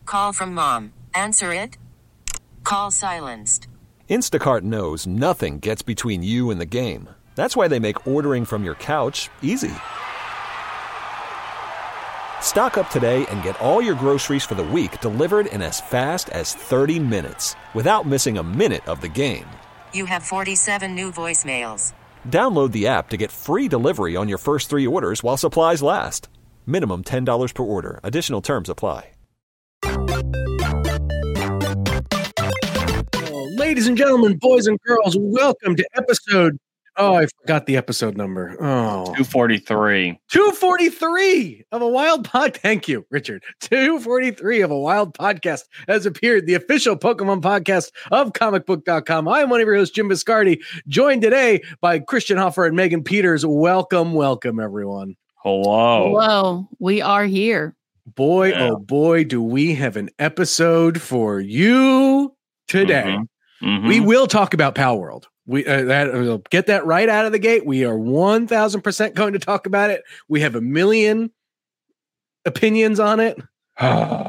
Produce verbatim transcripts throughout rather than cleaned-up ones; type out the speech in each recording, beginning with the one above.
Call from mom. Answer it. Call silenced. Instacart knows nothing gets between you and the game. That's why they make ordering from your couch easy. Stock up today and get all your groceries for the week delivered in as fast as thirty minutes without missing a minute of the game. You have forty-seven new voicemails. Download the app to get free delivery on your first three orders while supplies last. Minimum ten dollars per order. Additional terms apply. Ladies and gentlemen, boys and girls, welcome to episode... Oh, I forgot the episode number. Oh, two forty-three. two forty-three of a Wild Pod. Thank you, Richard. two forty-three of a Wild Podcast has appeared, the official Pokemon podcast of comic book dot com. I am one of your hosts, Jim Biscardi, joined today by Christian Hoffer and Megan Peters. Welcome, welcome, everyone. Hello. Hello. We are here. Boy, Yeah. oh boy, do we have an episode for you today. Mm-hmm. Mm-hmm. We will talk about Pal World. We uh, that we'll get that right out of the gate. We are one thousand percent going to talk about it. We have a million opinions on it. Hey,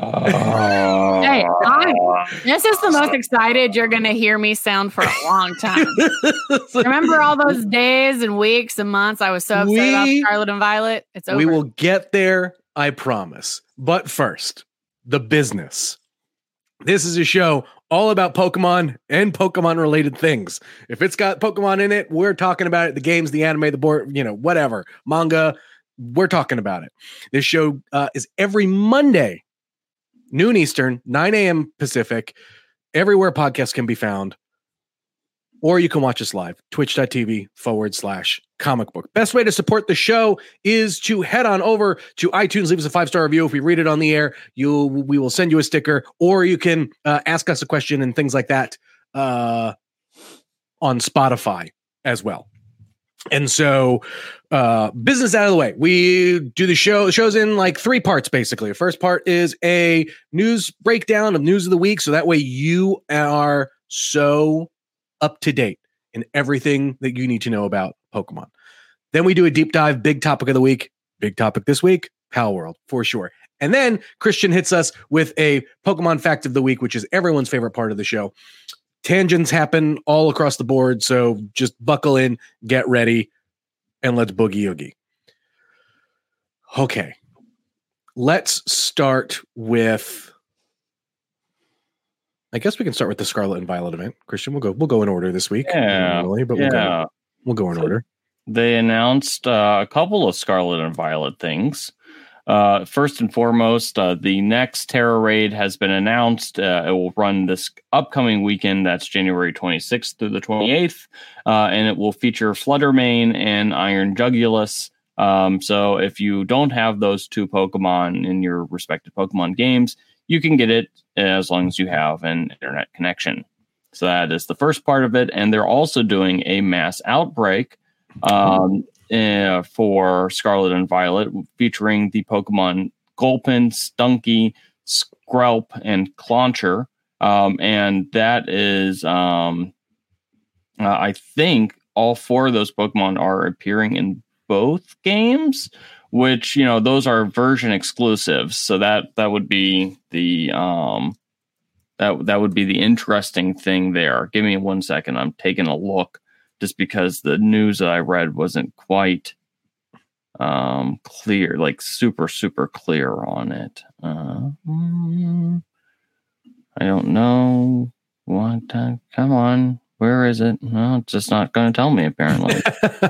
I, this is the most excited you're going to hear me sound for a long time. Remember all those days and weeks and months I was so upset We- about Scarlet and Violet? It's over. We will get there, I promise. But first, the business. This is a show all about Pokemon and Pokemon related things. If it's got Pokemon in it, we're talking about it. The games, the anime, the board, you know, whatever, manga, we're talking about it. This show uh, is every Monday, noon Eastern, nine a.m. Pacific, everywhere podcasts can be found. Or you can watch us live, twitch.tv forward slash comic book. Best way to support the show is to head on over to iTunes, leave us a five-star review. If we read it on the air, you we will send you a sticker, or you can uh, ask us a question and things like that uh, on Spotify as well. And so uh, business out of the way. We do the show, the show's in like three parts, basically. The first part is a news breakdown of news of the week. So that way you are so up to date in everything that you need to know about Pokemon. Then we do a deep dive, big topic of the week, big topic this week, Pal World for sure. And then Christian hits us with a Pokemon fact of the week, which is everyone's favorite part of the show. Tangents happen all across the board, so just buckle in, get ready, and let's boogie oogie. Okay, let's start with... I guess we can start with the Scarlet and Violet event. Christian, we'll go. We'll go in order this week. Yeah, normally, but yeah. we'll go. We'll go in So order. They announced uh, a couple of Scarlet and Violet things. Uh, first and foremost, uh, the next Terra Raid has been announced. Uh, it will run this upcoming weekend. That's January twenty-sixth through the twenty-eighth, uh, and it will feature Fluttermane and Iron Jugulus. Um, so if you don't have those two Pokemon in your respective Pokemon games, you can get it as long as you have an internet connection. So that is the first part of it. And they're also doing a mass outbreak um, uh, for Scarlet and Violet, featuring the Pokemon Gulpin, Stunky, Skrelp, and Clauncher. Um, and that is, um, uh, I think all four of those Pokemon are appearing in both games, which, you know, those are version exclusives. So that that would be the um that that would be the interesting thing there. Give me one second. I'm taking a look, just because the news that I read wasn't quite um clear, like super super clear on it. Uh, I don't know what. Uh, come on, where is it? No, it's just not going to tell me apparently.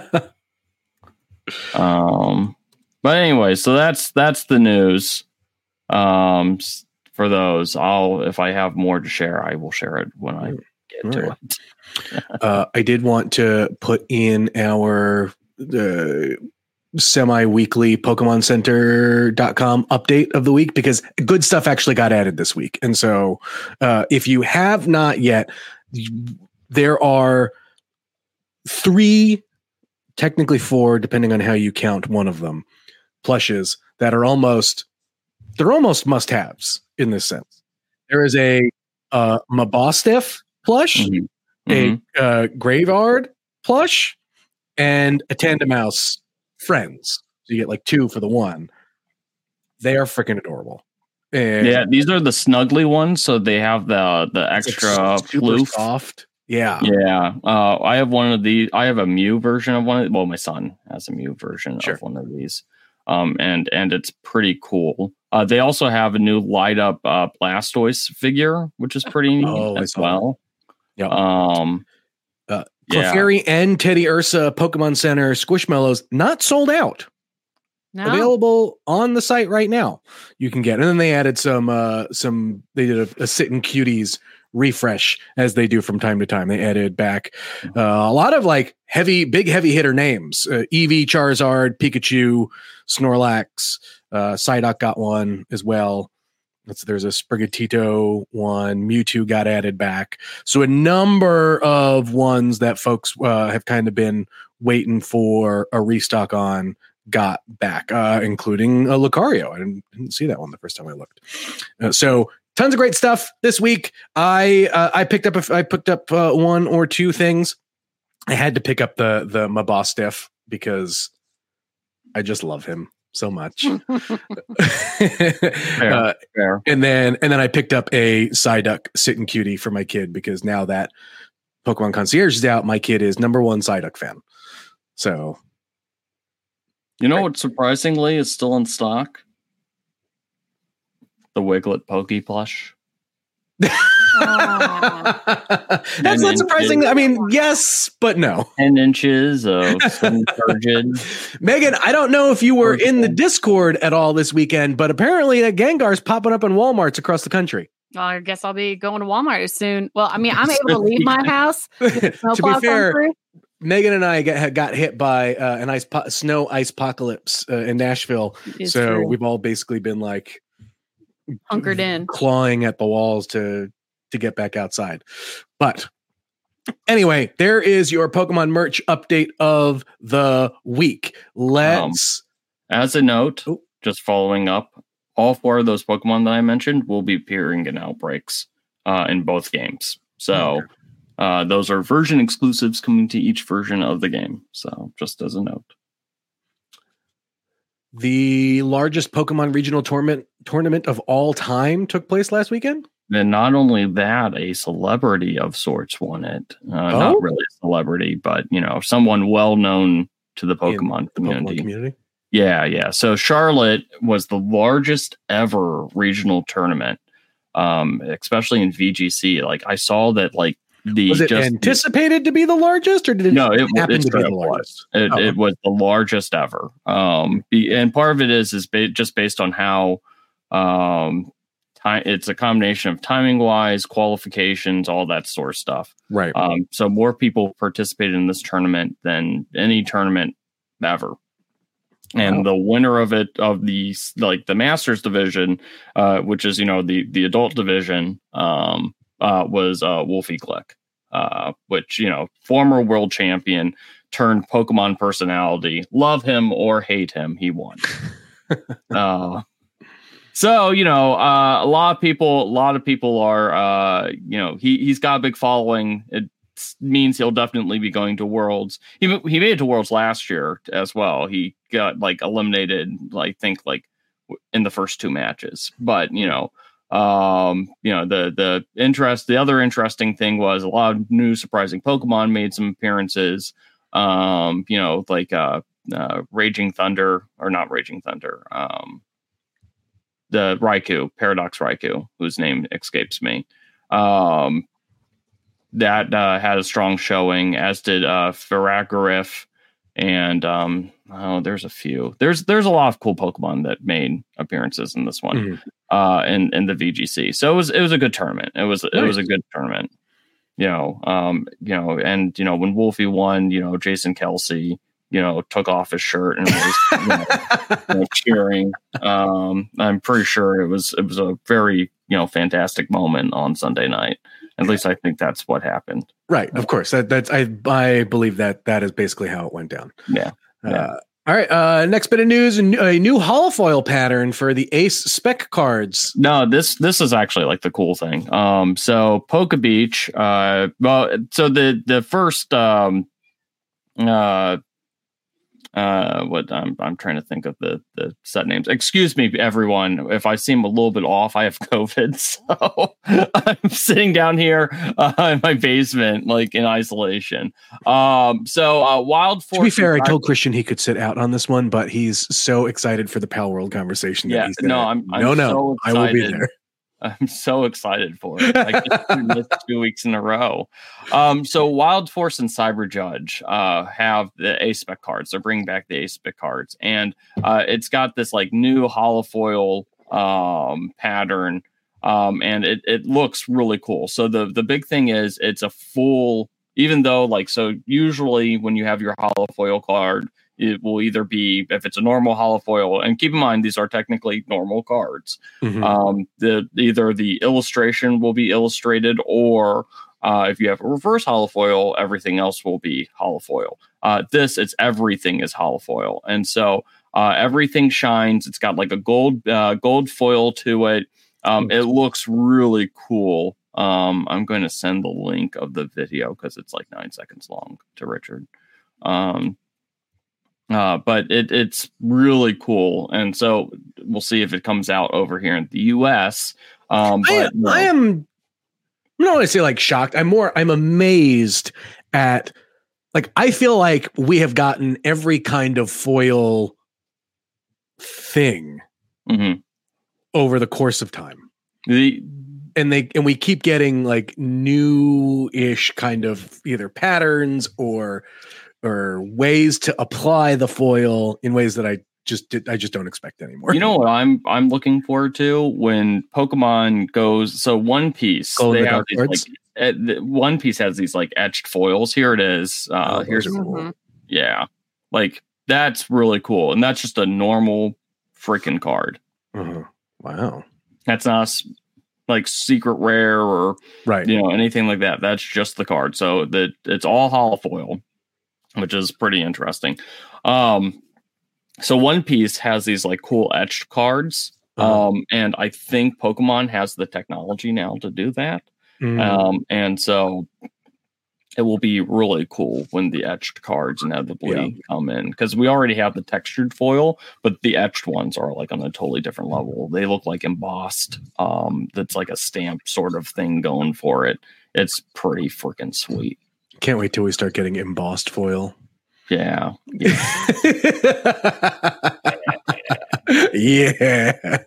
um. But anyway, so that's that's the news. Um, for those, I'll if I have more to share, I will share it when I get to right. it. uh, I did want to put in our uh, semi-weekly Pokemon Center dot com update of the week, because good stuff actually got added this week. And so uh, if you have not yet, there are three, technically four, depending on how you count one of them, plushes that are almost they're almost must-haves in this sense. There is a uh, Mabostiff plush, Mm-hmm. a Mm-hmm. uh, Graveyard plush, and a Tandemaus Friends. So you get like two for the one. They are freaking adorable. And yeah, these are the snuggly ones, so they have the the extra like super floof. soft. Yeah, yeah. Uh, I have one of these. I have a Mew version of one. Of, well, my son has a Mew version Sure. of one of these, um, and and it's pretty cool. Uh, they also have a new light up uh, Blastoise figure, which is pretty neat Oh, I as saw well. Yeah. Um, uh, yeah. Clefairy and Teddy Ursa Pokemon Center Squishmallows not sold out. No. Available on the site right now. You can get, and then they added some, uh, some. They did a, a Sitting Cuties refresh as they do from time to time. They added back uh, a lot of like heavy, big, heavy hitter names: uh, Eevee, Charizard, Pikachu, Snorlax. Uh, Psyduck got one as well. That's, there's a Sprigatito one. Mewtwo got added back. So a number of ones that folks uh, have kind of been waiting for a restock on got back, uh, including a Lucario. I didn't, didn't see that one the first time I looked. Uh, so tons of great stuff this week. I uh, I picked up a, I picked up uh, one or two things. I had to pick up the the Mabostiff because I just love him so much. Fair, uh, fair. and then and then I picked up a Psyduck Sitting Cutie for my kid because now that Pokemon Concierge is out, my kid is number one Psyduck fan. So. You know what surprisingly is still in stock? The Wiglet Poke plush. That's not surprising. I mean, yes, but no. ten inches of sun turgid. Megan, I don't know if you were in the Discord at all this weekend, but apparently that Gengar's popping up in Walmarts across the country. Well, I guess I'll be going to Walmart soon. Well, I mean, I'm able to leave my house. To be fair, Megan and I got, got hit by uh, an ice po- snow ice apocalypse uh, in Nashville. It's so true. we've all basically been like Hunkered in. clawing at the walls to to get back outside. But anyway, there is your Pokemon merch update of the week. Let's um, as a note, oh. just following up, all four of those Pokemon that I mentioned will be appearing in outbreaks uh, in both games. So okay. uh, those are version exclusives coming to each version of the game. So just as a note. The largest Pokemon regional tournament tournament of all time took place last weekend. And not only that, a celebrity of sorts won it. Uh, Oh? Not really a celebrity, but you know, someone well known to the Pokemon In the community. Pokemon community. Yeah, yeah. So Charlotte was the largest ever regional tournament, um, especially in V G C. Like I saw that, like the Was it just anticipated to be the largest, or did it no, it, happen it to be straight the up largest? was. It, Oh. it was the largest ever. Um, be, and part of it is is ba- just based on how um, time. It's a combination of timing wise, qualifications, all that sort of stuff. Right. Um, so more people participated in this tournament than any tournament ever. And Wow. the winner of it, of the like the Masters division, uh, which is you know the the adult division, um, uh, was uh, Wolfie Glick, uh, which you know former world champion turned Pokemon personality. Love him or hate him, he won. uh, so you know uh, a lot of people, a lot of people are uh, you know he he's got a big following. It means he'll definitely be going to Worlds. He he made it to Worlds last year as well. He got like eliminated, I think like in the first two matches. But you know, um, you know the the interest. The other interesting thing was a lot of new surprising Pokemon made some appearances. Um, you know, like uh, uh, Raging Thunder or not Raging Thunder. Um, the Raikou, Paradox Raikou, whose name escapes me. Um, that uh, had a strong showing, as did uh, Faragirif, and um, oh, there's a few. There's there's a lot of cool Pokemon that made appearances in this one, Mhm. uh, in in the V G C. So it was it was a good tournament. It was Nice. it was a good tournament. You know, um, you know, and you know when Wolfie won, you know, Jason Kelsey, you know, took off his shirt and was you know, you know, cheering. Um, I'm pretty sure it was it was a very you know fantastic moment on Sunday night. At least I think that's what happened. Right. Of course. That that's I I believe that that is basically how it went down. Yeah. yeah. Uh, all right. Uh, next bit of news: a new, a new holofoil pattern for the Ace spec cards. No, this this is actually like the cool thing. Um, so Poke Beach. Uh, well, so the the first um, uh, uh, what I'm I'm trying to think of the the set names. Excuse me, everyone, if I seem a little bit off. I have COVID, so I'm sitting down here uh, in my basement, like in isolation. Um, so uh, Wild Force. To be fair, I told Christian he could sit out on this one, but he's so excited for the Pal World conversation. Yeah, that he's no, I'm, I'm no, no, so I will be there. I'm so excited for it. I get to miss two weeks in a row. Um, so Wild Force and Cyber Judge uh, have the A-Spec cards. They're bringing back the A-Spec cards. And uh, it's got this like new holofoil um, pattern. Um, and it, it looks really cool. So the, the big thing is it's a full, even though like, so usually when you have your holofoil card, it will either be, if it's a normal holofoil, and keep in mind, these are technically normal cards. Mm-hmm. Um, the either the illustration will be illustrated, or uh, if you have a reverse holofoil, everything else will be holofoil. Uh, this, it's everything is holofoil. And so uh, everything shines. It's got like a gold, uh, gold foil to it. Um, mm-hmm. It looks really cool. Um, I'm going to send the link of the video because it's like nine seconds long to Richard. Um, Uh, but it, it's really cool. And so we'll see if it comes out over here in the U S. Um, but, I, no. I am, I'm not want to say like shocked. I'm more, I'm amazed at, like, I feel like we have gotten every kind of foil thing mm-hmm. over the course of time. The, and they, and we keep getting like new-ish kind of either patterns or, or ways to apply the foil in ways that I just did, I just don't expect anymore. You know what I'm I'm looking forward to when Pokemon goes. So One Piece, Gold they the have Dark these, like, uh, One Piece has these like etched foils. Here it is. Uh, oh, here's cool. Yeah, like that's really cool, and that's just a normal freaking card. Uh-huh. Wow, that's not like secret rare or right, you know, anything like that. That's just the card. So that it's all holofoil, which is pretty interesting. Um, so One Piece has these like cool etched cards. Uh-huh. Um, and I think Pokemon has the technology now to do that. Mm. Um, and so it will be really cool when the etched cards inevitably yeah. come in, because we already have the textured foil, but the etched ones are like on a totally different level. They look like embossed. Um, that's like a stamp sort of thing going for it. It's pretty freaking sweet. Can't wait till we start getting embossed foil. Yeah. Yeah. yeah.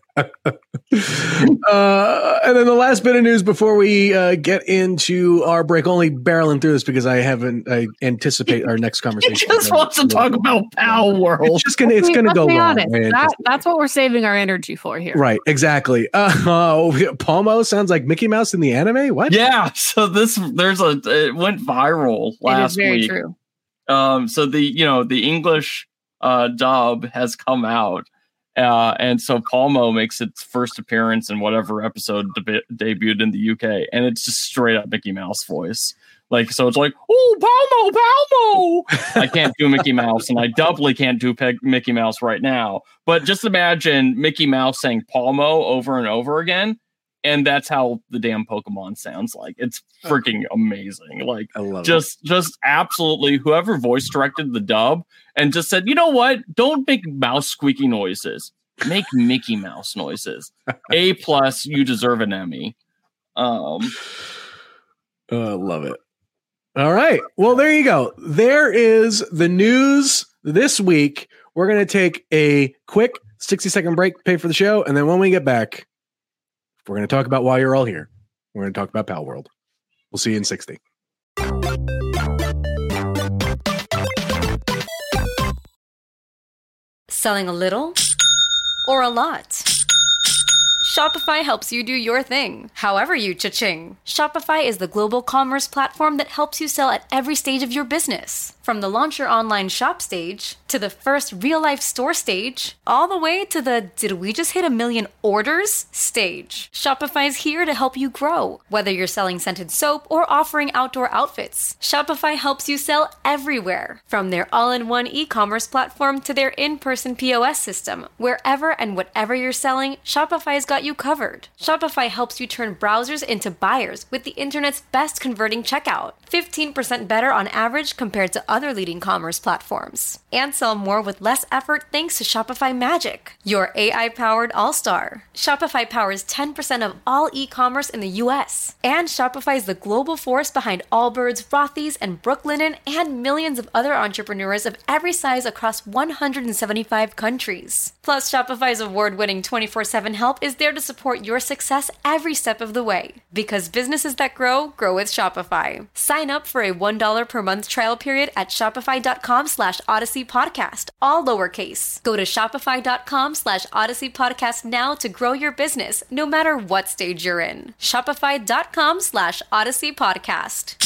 uh, and then the last bit of news before we uh, get into our break, only barreling through this because I haven't, I anticipate our next conversation. He just wants to talk about Pal World. It's just gonna, it's gonna go long. That, that's what we're saving our energy for here. Right. Exactly. Uh, uh, Palmo sounds like Mickey Mouse in the anime. What? Yeah. So this, there's a, it went viral last it is very week. True. Um, so the, you know, the English uh, dub has come out. Uh, and so Palmo makes its first appearance in whatever episode deb- debuted in the U K, and it's just straight up Mickey Mouse voice. Like, so it's like, oh, Palmo, Palmo. I can't do Mickey Mouse, and I doubly can't do Pe- Mickey Mouse right now. But just imagine Mickey Mouse saying Palmo over and over again, and that's how the damn Pokemon sounds like. It's freaking amazing. Like, I love just, it. just absolutely whoever voice directed the dub and just said, you know what? Don't make mouse squeaky noises. Make Mickey Mouse noises. A plus, you deserve an Emmy. Um, I uh, love it. All right. Well, there you go. There is the news this week. We're going to take a quick sixty second break, pay for the show. And then when we get back, we're going to talk about why you're all here. We're going to talk about Pal World. We'll see you in sixty. Selling a little or a lot? Shopify helps you do your thing, however you cha-ching. Shopify is the global commerce platform that helps you sell at every stage of your business. From the launch your online shop stage, to the first real-life store stage, all the way to the did we just hit a million orders stage. Shopify is here to help you grow. Whether you're selling scented soap or offering outdoor outfits, Shopify helps you sell everywhere. From their all-in-one e-commerce platform to their in-person P O S system, wherever and whatever you're selling, Shopify's got you covered. Shopify helps you turn browsers into buyers with the internet's best converting checkout. fifteen percent better on average compared to other leading commerce platforms. And sell more with less effort thanks to Shopify Magic, your A I-powered all-star. Shopify powers ten percent of all e-commerce in the U S. And Shopify is the global force behind Allbirds, Rothy's, and Brooklinen, and millions of other entrepreneurs of every size across one hundred seventy-five countries. Plus, Shopify's award-winning twenty-four seven help is there to support your success every step of the way. Because businesses that grow, grow with Shopify. Sign up for a one dollar per month trial period at shopify.com slash Odyssey Podcast, all lowercase. Go to shopify.com slash Odyssey Podcast now to grow your business, no matter what stage you're in. Shopify.com slash Odyssey Podcast.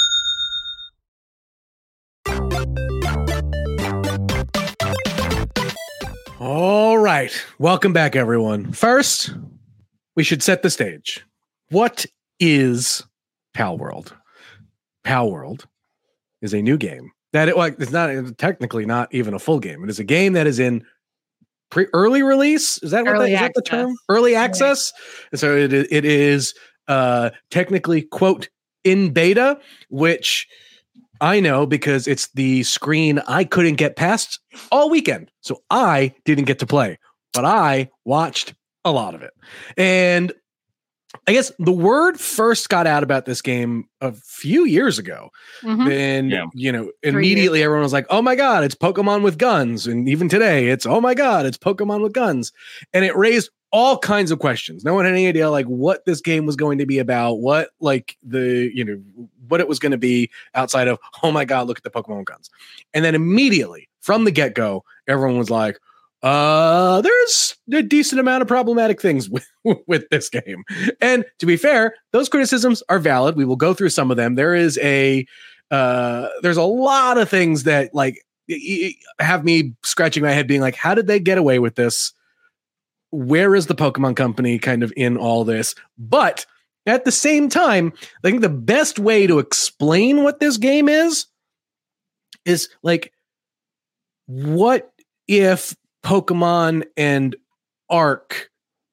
All right. Welcome back, everyone. First, we should set the stage. What is Palworld? Palworld is a new game that it like it's not it's technically not even a full game. It is a game that is in pre early release. Is that what that, is that the term? Early access. And so it it is uh, technically quote in beta, which I know because it's the screen I couldn't get past all weekend. So I didn't get to play, but I watched a lot of it. And I guess the word first got out about this game a few years ago. Mm-hmm. And, yeah. you know, immediately everyone was like, oh my God, it's Pokemon with guns. And even today it's, oh my God, it's Pokemon with guns. And it raised all kinds of questions. No one had any idea like what this game was going to be about, what like the, you know, what it was going to be outside of, oh my God, look at the Pokemon with guns. And then immediately from the get-go, everyone was like, uh, there's a decent amount of problematic things with, with this game. And to be fair, those criticisms are valid. We will go through some of them. There is a, uh, there's a lot of things that like have me scratching my head being like, how did they get away with this? Where is the Pokemon Company kind of in all this? But at the same time, I think the best way to explain what this game is, is like, what if Pokemon and Arc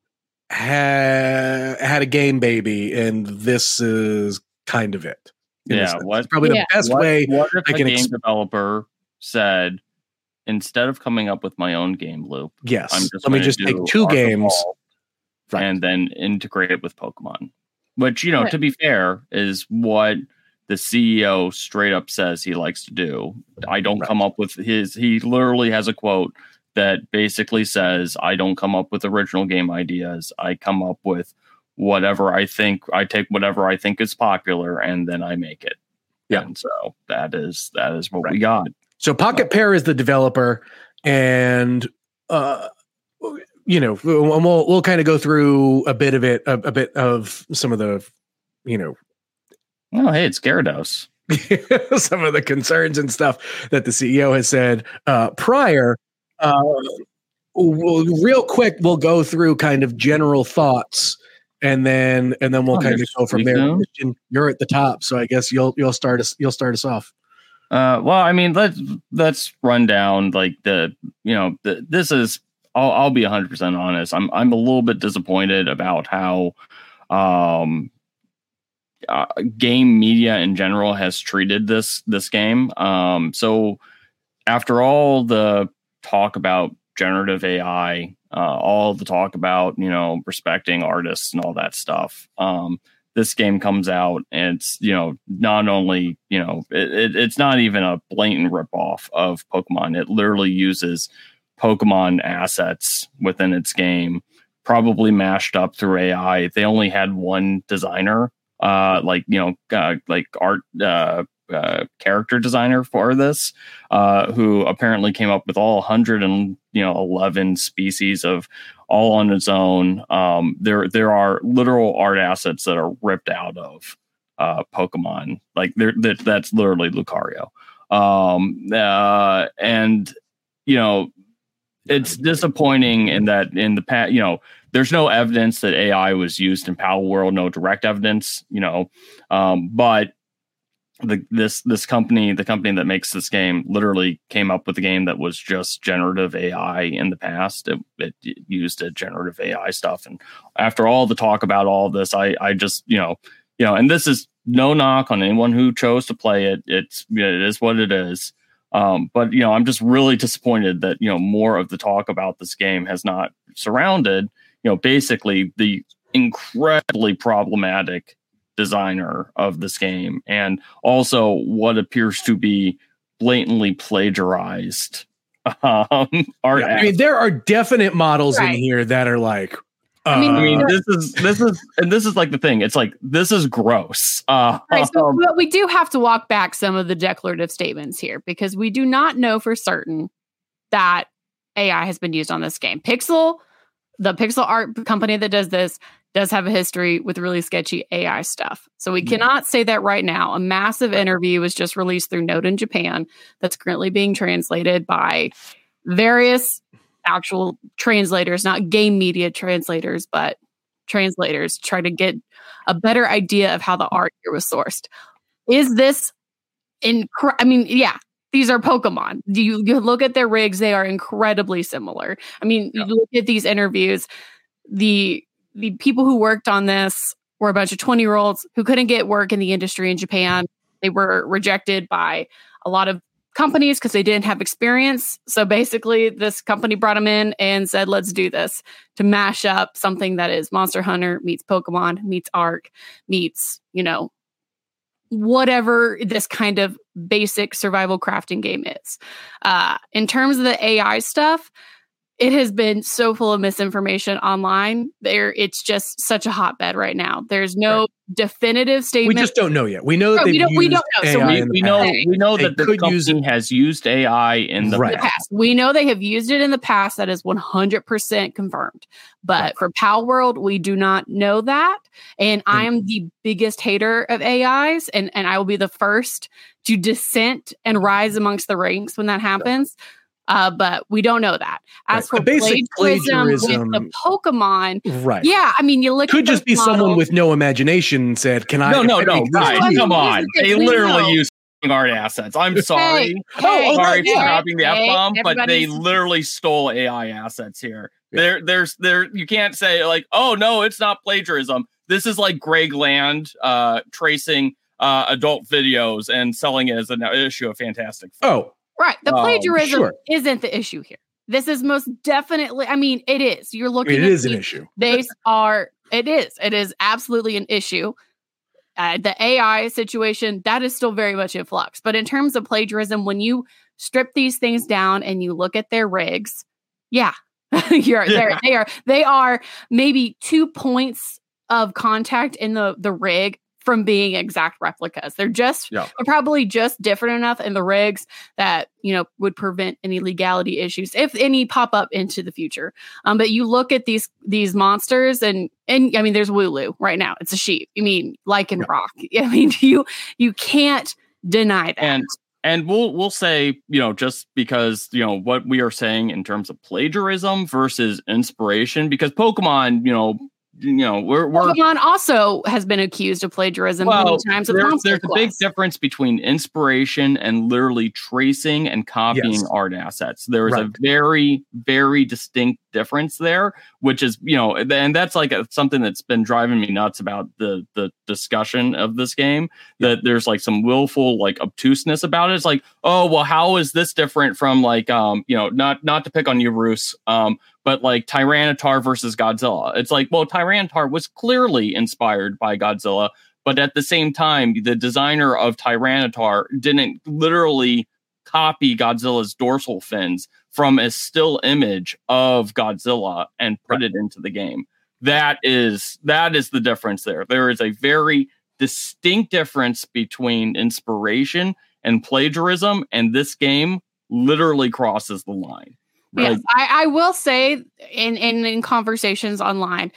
ha- had a game baby and this is kind of it? Yeah, what, probably yeah. the best what, way what if I a can game ex- developer said, instead of coming up with my own game loop, yes, I'm just let me just take two games right. and then integrate it with Pokemon. Which, you know, right. to be fair, is what the C E O straight up says he likes to do. I don't right. come up with his, he literally has a quote that basically says, I don't come up with original game ideas. I come up with whatever I think, I take whatever I think is popular and then I make it. Yeah. And so that is, that is what right. we got. So Pocket Pair is the developer, and uh, you know, we'll we'll kind of go through a bit of it, a, a bit of some of the, you know, oh hey, it's Gyarados. Some of the concerns and stuff that the C E O has said uh, prior. Uh, we'll, real quick, we'll go through kind of general thoughts, and then and then we'll oh, kind of go from there. Christian, you're at the top, so I guess you'll you'll start us you'll start us off. Uh, well, I mean, let's let's run down like the, you know, the, this is, I'll, I'll be one hundred percent honest. I'm I'm a little bit disappointed about how um, uh, game media in general has treated this this game. Um, so after all the talk about generative A I, uh, all the talk about, you know, respecting artists and all that stuff, um, this game comes out and it's, you know, not only, you know, it, it, it's not even a blatant ripoff of Pokemon. It literally uses Pokemon assets within its game, probably mashed up through A I. They only had one designer, uh, like, you know, uh, like art, uh, uh, character designer for this, uh, who apparently came up with all one hundred and, you know, eleven species of all on its own. Um, there, there are literal art assets that are ripped out of uh, Pokemon. Like there, that, that's literally Lucario. Um, uh, and you know, it's disappointing in that in the past, you know, there's no evidence that A I was used in Palworld, no direct evidence, you know, um, but the this this company, the company that makes this game, literally came up with a game that was just generative A I in the past. It, it used a generative A I stuff, and after all the talk about all of this, I I just you know you know, and this is no knock on anyone who chose to play it. It's it is what it is. Um, but you know, I'm just really disappointed that you know more of the talk about this game has not surrounded you know basically the incredibly problematic designer of this game, and also what appears to be blatantly plagiarized um, art. Yeah, I mean, there are definite models right. in here that are like. Uh, I mean, I mean, this is this is and this is like the thing. It's like this is gross. Uh, right, so, but we do have to walk back some of the declarative statements here because we do not know for certain that A I has been used on this game. Pixel, the Pixel art company that does this, does have a history with really sketchy A I stuff. So we yeah. cannot say that right now. A massive interview was just released through Note in Japan that's currently being translated by various actual translators, not game media translators, but translators, try to get a better idea of how the art here was sourced. Is this incre- I mean, yeah, these are Pokemon. Do you, you look at their rigs, they are incredibly similar. I mean, yeah. you look at these interviews, the the people who worked on this were a bunch of twenty-year-olds who couldn't get work in the industry in Japan. They were rejected by a lot of companies because they didn't have experience. So basically, this company brought them in and said, let's do this to mash up something that is Monster Hunter meets Pokemon meets Ark meets, you know, whatever this kind of basic survival crafting game is. Uh, in terms of the A I stuff, it has been so full of misinformation online. There, it's just such a hotbed right now. There's no right. definitive statement. We just don't know yet. We know that no, they've we don't, used we don't know. So we, we know we know they that the company use has used A I in the right. past. We know they have used it in the past. That is one hundred percent confirmed. But right. for Pal World, we do not know that. And mm-hmm. I am the biggest hater of A Is, and and I will be the first to dissent and rise amongst the ranks when that happens. Yeah. Uh, but we don't know that. As right. for basic plagiarism, plagiarism with the Pokemon, right? Yeah, I mean, you look. Could at just be models. Someone with no imagination said, "Can I?" No, no, no. Right. Well, Come on, they literally know. use art assets. I'm sorry. Hey, hey, sorry hey, for dropping the hey, F bomb, but they everybody's- literally stole A I assets here. Yeah. There, there's, there. You can't say like, "Oh no, it's not plagiarism." This is like Greg Land uh, tracing uh, adult videos and selling it as an issue of Fantastic Four. Oh. Right. The plagiarism um, sure. isn't the issue here. This is most definitely, I mean, it is. You're looking it at is these, an issue. They are, it is. It is absolutely an issue. Uh, the A I situation, that is still very much in flux. But in terms of plagiarism, when you strip these things down and you look at their rigs, yeah, you're yeah. they are they are maybe two points of contact in the, the rig from being exact replicas. They're just yeah. they're probably just different enough in the rigs that, you know, would prevent any legality issues, if any pop up into the future. Um, but you look at these these monsters and and I mean, there's Wooloo right now. It's a sheep. I mean, Lycan yeah. Rock. I mean, you you can't deny that. And and we'll we'll say, you know, just because, you know, what we are saying in terms of plagiarism versus inspiration, because Pokemon, you know, you know, we're, we're Pokemon also has been accused of plagiarism well, many times. There, with there's a big difference between inspiration and literally tracing and copying yes. art assets. There is right. a very, very distinct difference there, which is, you know, and that's like a, something that's been driving me nuts about the the discussion of this game. That there's like some willful like obtuseness about it. It's like, oh well, how is this different from like, um, you know, not not to pick on you, Bruce, um. but like Tyranitar versus Godzilla. It's like, well, Tyranitar was clearly inspired by Godzilla, but at the same time, the designer of Tyranitar didn't literally copy Godzilla's dorsal fins from a still image of Godzilla and put it into the game. That is that is the difference there. There is a very distinct difference between inspiration and plagiarism, and this game literally crosses the line. Yes, like, I, I will say in, in in conversations online,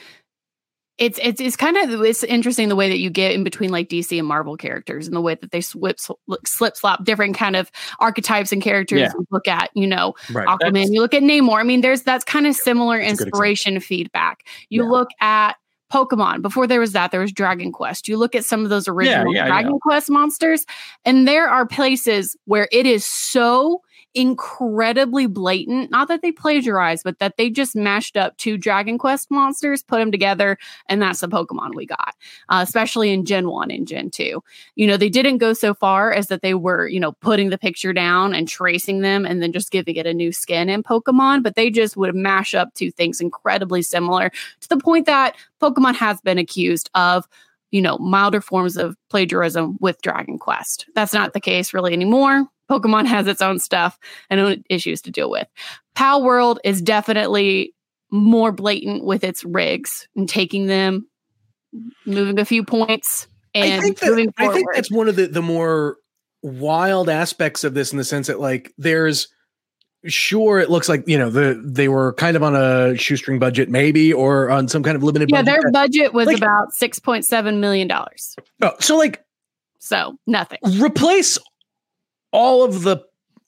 it's it's it's kind of it's interesting the way that you get in between like D C and Marvel characters and the way that they slip slip slap different kind of archetypes and characters. Yeah. You look at, you know, right. Aquaman, that's, you look at Namor. I mean, there's that's kind of similar inspiration feedback. You yeah. look at Pokemon. Before there was that, there was Dragon Quest. You look at some of those original yeah, yeah, Dragon yeah. Quest monsters, and there are places where it is so incredibly blatant. Not that they plagiarized, but that they just mashed up two Dragon Quest monsters, put them together, and that's the Pokemon we got, uh, especially in Gen one and Gen two. You know, they didn't go so far as that they were, you know, putting the picture down and tracing them and then just giving it a new skin in Pokemon, but they just would mash up two things incredibly similar to the point that Pokemon has been accused of, you know, milder forms of plagiarism with Dragon Quest. That's not the case really anymore. Pokemon has its own stuff and own issues to deal with. Pal World is definitely more blatant with its rigs and taking them, moving a few points and I think that, moving forward. I think that's one of the, the more wild aspects of this, in the sense that, like, there's, sure, it looks like, you know, the they were kind of on a shoestring budget, maybe, or on some kind of limited yeah, budget. their budget was like, about six point seven million dollars. Oh, so like, so nothing. Replace all of the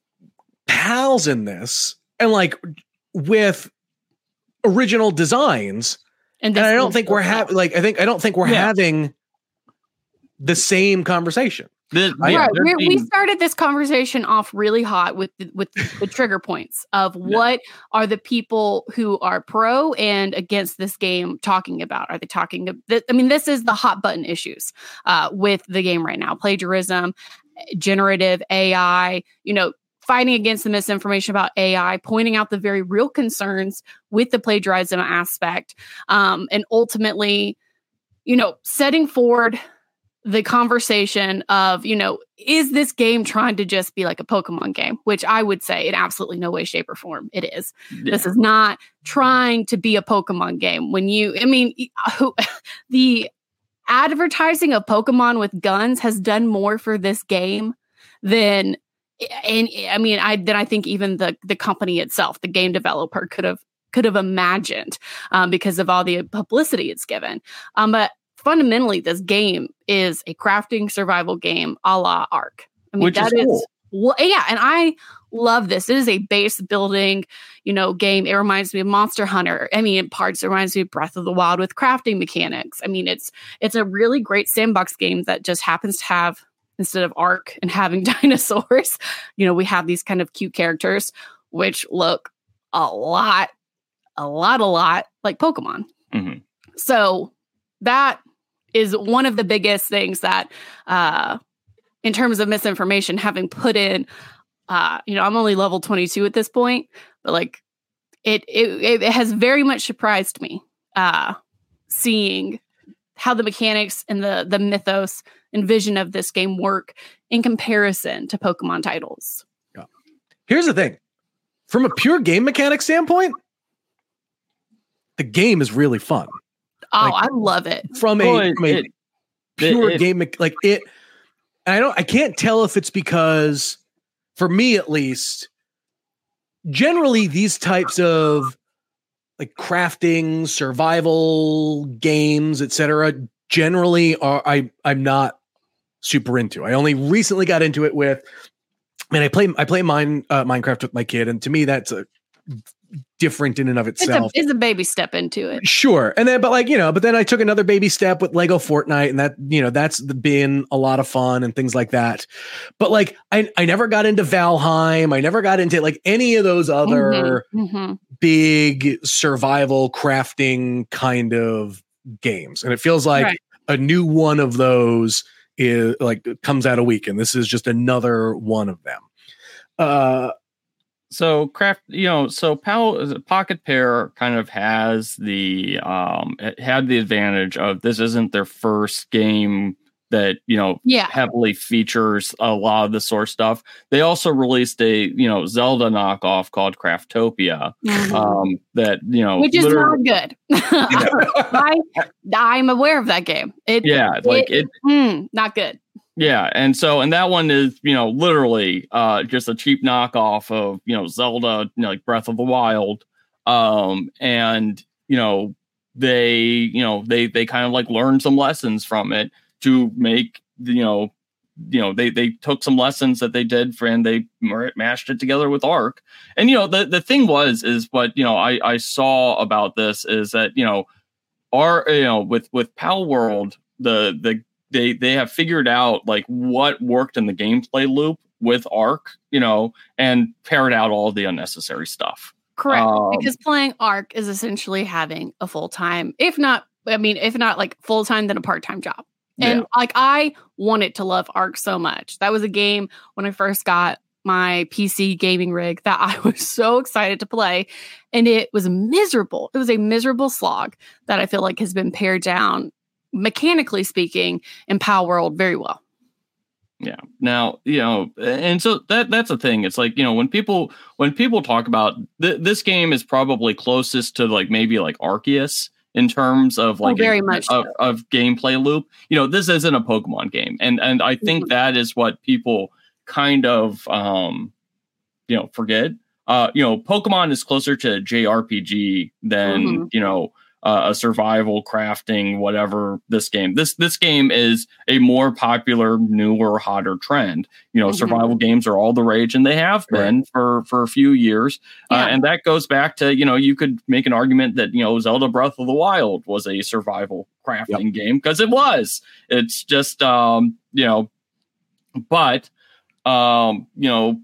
pals in this and like with original designs. And, and I don't think we're having like I think I don't think we're yeah. having the same conversation. The, right. yeah, We're, being, we started this conversation off really hot with the, with the trigger points of what yeah. are the people who are pro and against this game talking about. Are they talking? I mean, this is the hot button issues uh, with the game right now: plagiarism, generative A I. You know, fighting against the misinformation about A I, pointing out the very real concerns with the plagiarism aspect, um, and ultimately, you know, setting forward the conversation of, you know, is this game trying to just be like a Pokemon game? Which I would say in absolutely no way, shape, or form it is. Yeah. This is not trying to be a Pokemon game. When you, I mean, who, the advertising of Pokemon with guns has done more for this game than, and I mean, I then I think even the the company itself, the game developer, could have could have imagined um, because of all the publicity it's given. Um, but fundamentally, this game is a crafting survival game a la Ark. I mean, Which that is, cool. is well, yeah, and I love this. It is a base building, you know, game. It reminds me of Monster Hunter. I mean, in parts, it reminds me of Breath of the Wild with crafting mechanics. I mean, it's it's a really great sandbox game that just happens to have, instead of Ark and having dinosaurs, you know, we have these kind of cute characters which look a lot, a lot, a lot like Pokemon. Mm-hmm. So that is one of the biggest things that, uh, in terms of misinformation, having put in, uh, you know, I'm only level twenty-two at this point, but like it, it, it has very much surprised me, uh, seeing how the mechanics and the, the mythos and vision of this game work in comparison to Pokemon titles. Yeah. Here's the thing, from a pure game mechanic standpoint, the game is really fun. Oh, like, I love it. From a, oh, from a it, pure it, game, like it, I don't, I can't tell if it's because, for me at least, generally these types of like crafting, survival games, et cetera, generally are, I, I'm not super into. I only recently got into it with, and I play, I play mine, uh, Minecraft with my kid. And to me, that's a different in and of itself. It's a, it's a baby step into it. Sure. And then, but like, you know, but then I took another baby step with Lego Fortnite, and that, you know, that's been a lot of fun and things like that. But like, I, I never got into Valheim. I never got into like any of those other mm-hmm, mm-hmm. big survival crafting kind of games. And it feels like right. a new one of those is like comes out a week. And this is just another one of them. Uh, So craft, you know, so Pal, Pocket Pair kind of has the um it had the advantage of this isn't their first game that, you know, yeah. heavily features a lot of the source stuff. They also released a, you know, Zelda knockoff called Craftopia, mm-hmm. um, that, you know, which is not good. I I'm aware of that game. It, yeah, it, like it, mm, not good. Yeah, and so and that one is, you know, literally uh just a cheap knockoff of, you know, Zelda, you know, like Breath of the Wild. Um and, you know, they, you know, they they kind of like learned some lessons from it to make, you know, you know, they they took some lessons that they did for and they mashed it together with Ark. And you know, the the thing was is what, you know, I I saw about this is that, you know, our, you know, with with Pal World, the the They they have figured out like what worked in the gameplay loop with Arc, you know, and pared out all the unnecessary stuff. Correct. Um, because playing Arc is essentially having a full-time, if not, I mean, if not like full-time, then a part-time job. And Yeah. like, I wanted to love Arc so much. That was a game when I first got my P C gaming rig that I was so excited to play. And it was miserable. It was a miserable slog that I feel like has been pared down, mechanically speaking, in Power World very well. Yeah. Now, you know, and so that that's the thing. It's like, you know, when people when people talk about th- this game is probably closest to like maybe like Arceus in terms of like very a- much of, so. of gameplay loop. You know, this isn't a Pokemon game, and and I think Mhm. that is what people kind of um you know forget. Uh, you know, Pokemon is closer to J R P G than Mhm. you know. Uh, a survival crafting, whatever this game. This this game is a more popular, newer, hotter trend. You know, Mhm. survival games are all the rage, and they have been for for a few years. Yeah. Uh, and that goes back to, you know, you could make an argument that, you know, Zelda Breath of the Wild was a survival crafting game because it was. It's just um, you know, but um, you know.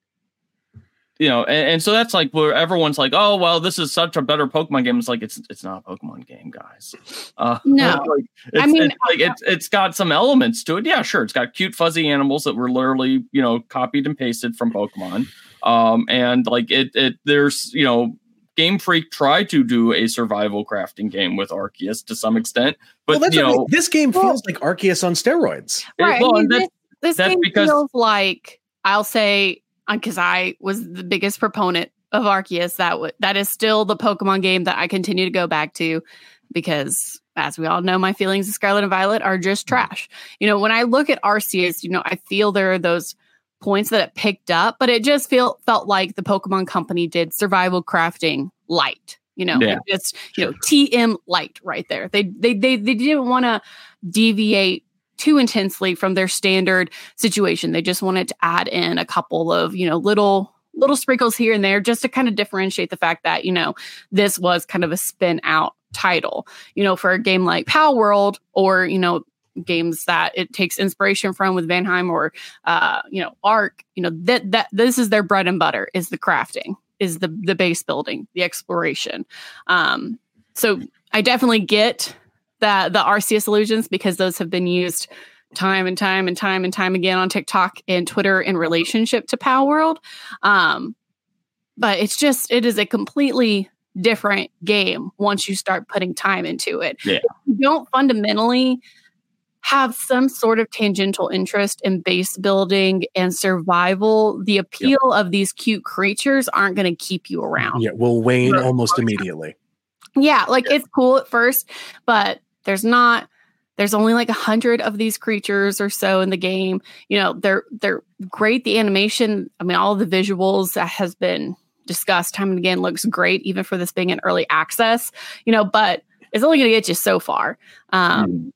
You know, and, and so that's like where everyone's like, "Oh, well, this is such a better Pokemon game." It's like it's it's not a Pokemon game, guys. Uh, No. like, it's, I mean, it's like it's it's got some elements to it. Yeah, sure, it's got cute fuzzy animals that were literally, you know, copied and pasted from Pokemon. Um, and like it it there's you know, Game Freak tried to do a survival crafting game with Arceus to some extent, but well, that's you what I mean. know, This game Well- feels like Arceus on steroids. it- Right. well, I mean, and that's- this this that's game because- feels like, I'll say, because I was the biggest proponent of Arceus, that w- that is still the Pokemon game that I continue to go back to, because as we all know, my feelings of Scarlet and Violet are just trash. You know, when I look at Arceus, you know, I feel there are those points that it picked up, but it just feel felt like the Pokemon Company did survival crafting light. You know, Yeah. just you know, T M light right there. They they they they didn't want to deviate too intensely from their standard situation. They just wanted to add in a couple of, you know, little little sprinkles here and there just to kind of differentiate the fact that, you know, this was kind of a spin out title, you know, for a game like Power World, or, you know, games that it takes inspiration from with Valheim or, uh, you know, Arc, you know, that, that this is their bread and butter, is the crafting, is the, the base building, the exploration. Um, so I definitely get the, the Arceus illusions, because those have been used time and time and time and time again on TikTok and Twitter in relationship to Power World. Um, but it's just, it is a completely different game once you start putting time into it. Yeah. If you don't fundamentally have some sort of tangential interest in base building and survival, the appeal of these cute creatures aren't going to keep you around. Yeah, will wane almost immediately. Yeah, like it's cool at first, but there's not, there's only like a hundred of these creatures or so in the game. You know, they're they're great. The animation, I mean, all the visuals that has been discussed time and again looks great, even for this being an early access. You know, but it's only going to get you so far. Um, Mm.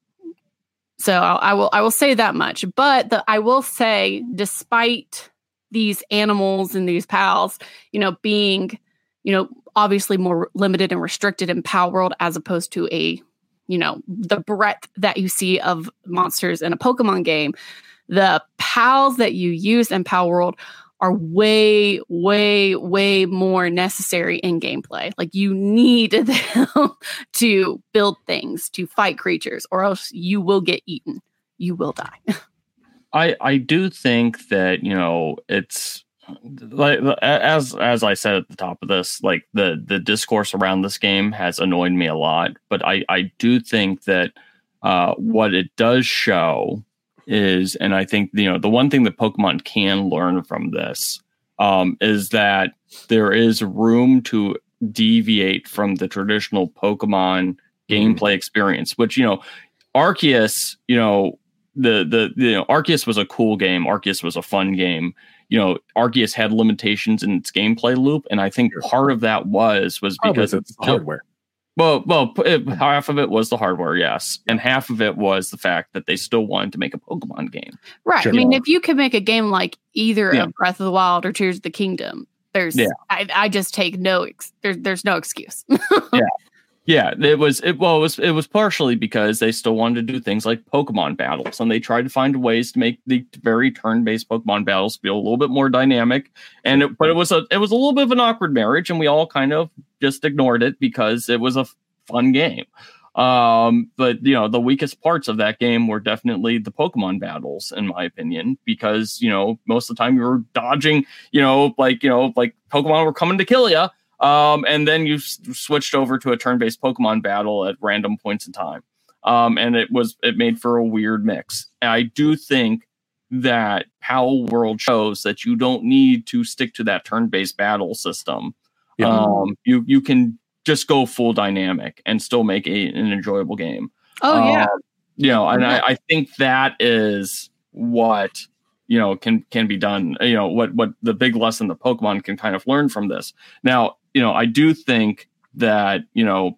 So I, I will I will say that much. But the, I will say, despite these animals and these pals, you know, being, you know, obviously more limited and restricted in Power World as opposed to a, you know, the breadth that you see of monsters in a Pokemon game, the pals that you use in Power World are way, way, way more necessary in gameplay. Like, you need them to build things, to fight creatures, or else you will get eaten. You will die. I I do think that, you know, it's like, as as I said at the top of this, like the the discourse around this game has annoyed me a lot, but I I do think that uh, what it does show is, and I think, you know, the one thing that Pokemon can learn from this um, is that there is room to deviate from the traditional Pokemon gameplay experience, which, you know, Arceus, you know, the the you know, Arceus was a cool game. Arceus was a fun game. You know, Arceus had limitations in its gameplay loop, and I think part of that was was Probably because the it's hardware. Well, well, it, half of it was the hardware, yes, and half of it was the fact that they still wanted to make a Pokemon game. Right. Sure. I mean, if you could make a game like either Yeah. of Breath of the Wild or Tears of the Kingdom, there's Yeah. I, I just take no ex- there's there's no excuse. Yeah, it was it well it was it was partially because they still wanted to do things like Pokemon battles, and they tried to find ways to make the very turn-based Pokemon battles feel a little bit more dynamic. And it, but it was a it was a little bit of an awkward marriage, and we all kind of just ignored it because it was a fun game. Um, but you know, the weakest parts of that game were definitely the Pokemon battles, in my opinion, because you know most of the time you were dodging, you know, like you know, like Pokemon were coming to kill you. Um, and then you s- switched over to a turn-based Pokemon battle at random points in time. Um, and it was, it made for a weird mix. And I do think that Palworld shows that you don't need to stick to that turn-based battle system. Yeah. Um, you, you can just go full dynamic and still make a, an enjoyable game. Oh yeah. Um, you know, and I, I think that is what, you know, can, can be done, you know, what, what the big lesson that Pokemon can kind of learn from this. Now, you know, I do think that, you know,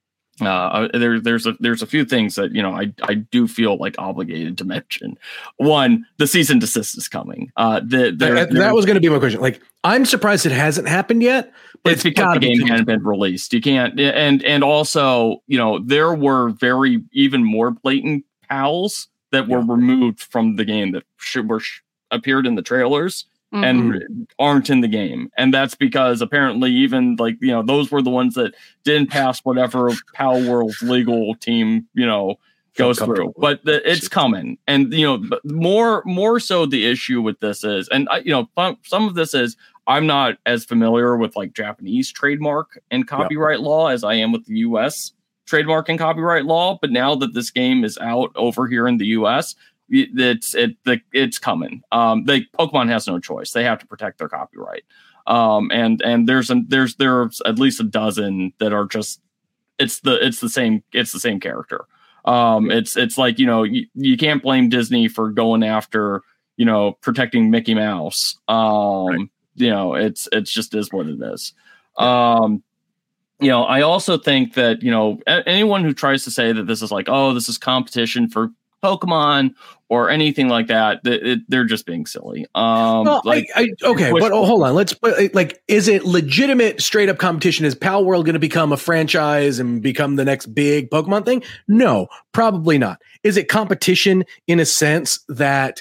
uh, there, there's a, there's a few things that, you know, I, I do feel like obligated to mention. One, the cease and desist is coming. Uh, the, that, that was going to be my question. Like, I'm surprised it hasn't happened yet, but it's, it's because the game hadn't been released. You can't, and, and also, you know, there were very, even more blatant pals that were yeah. removed from the game that should, were sh- appeared in the trailers. Mm-hmm. And aren't in the game. And that's because apparently even like, you know, those were the ones that didn't pass whatever Palworld's legal team, you know, goes through. But the, it's coming. And, you know, more, more so the issue with this is, and, I, you know, some of this is, I'm not as familiar with like Japanese trademark and copyright yeah. law as I am with the U S trademark and copyright law. But now that this game is out over here in the U S, it's it the it's coming. Um, they Pokemon has no choice; they have to protect their copyright. Um, and and there's a, there's there's at least a dozen that are just it's the it's the same it's the same character. Um, it's it's like you know you, you can't blame Disney for going after you know protecting Mickey Mouse. Um, right. You know it's it's just is what it is. Um, you know I also think that you know anyone who tries to say that this is like oh this is competition for Pokemon or anything like that, it, it, they're just being silly. Um, well, like, I, I, okay, but oh, hold on. Let's put like, is it legitimate, straight up competition? Is Palworld going to become a franchise and become the next big Pokemon thing? No, probably not. Is it competition in a sense that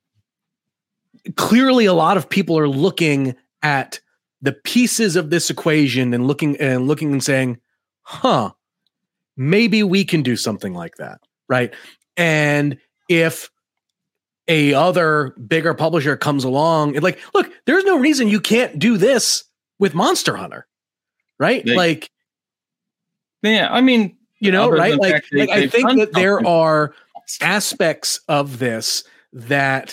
clearly a lot of people are looking at the pieces of this equation and looking and looking and saying, "Huh, maybe we can do something like that," right? And if a other bigger publisher comes along and like, look, there's no reason you can't do this with Monster Hunter, right? They, like, yeah, I mean, you know, right? Like, they, like I think that there are aspects of this that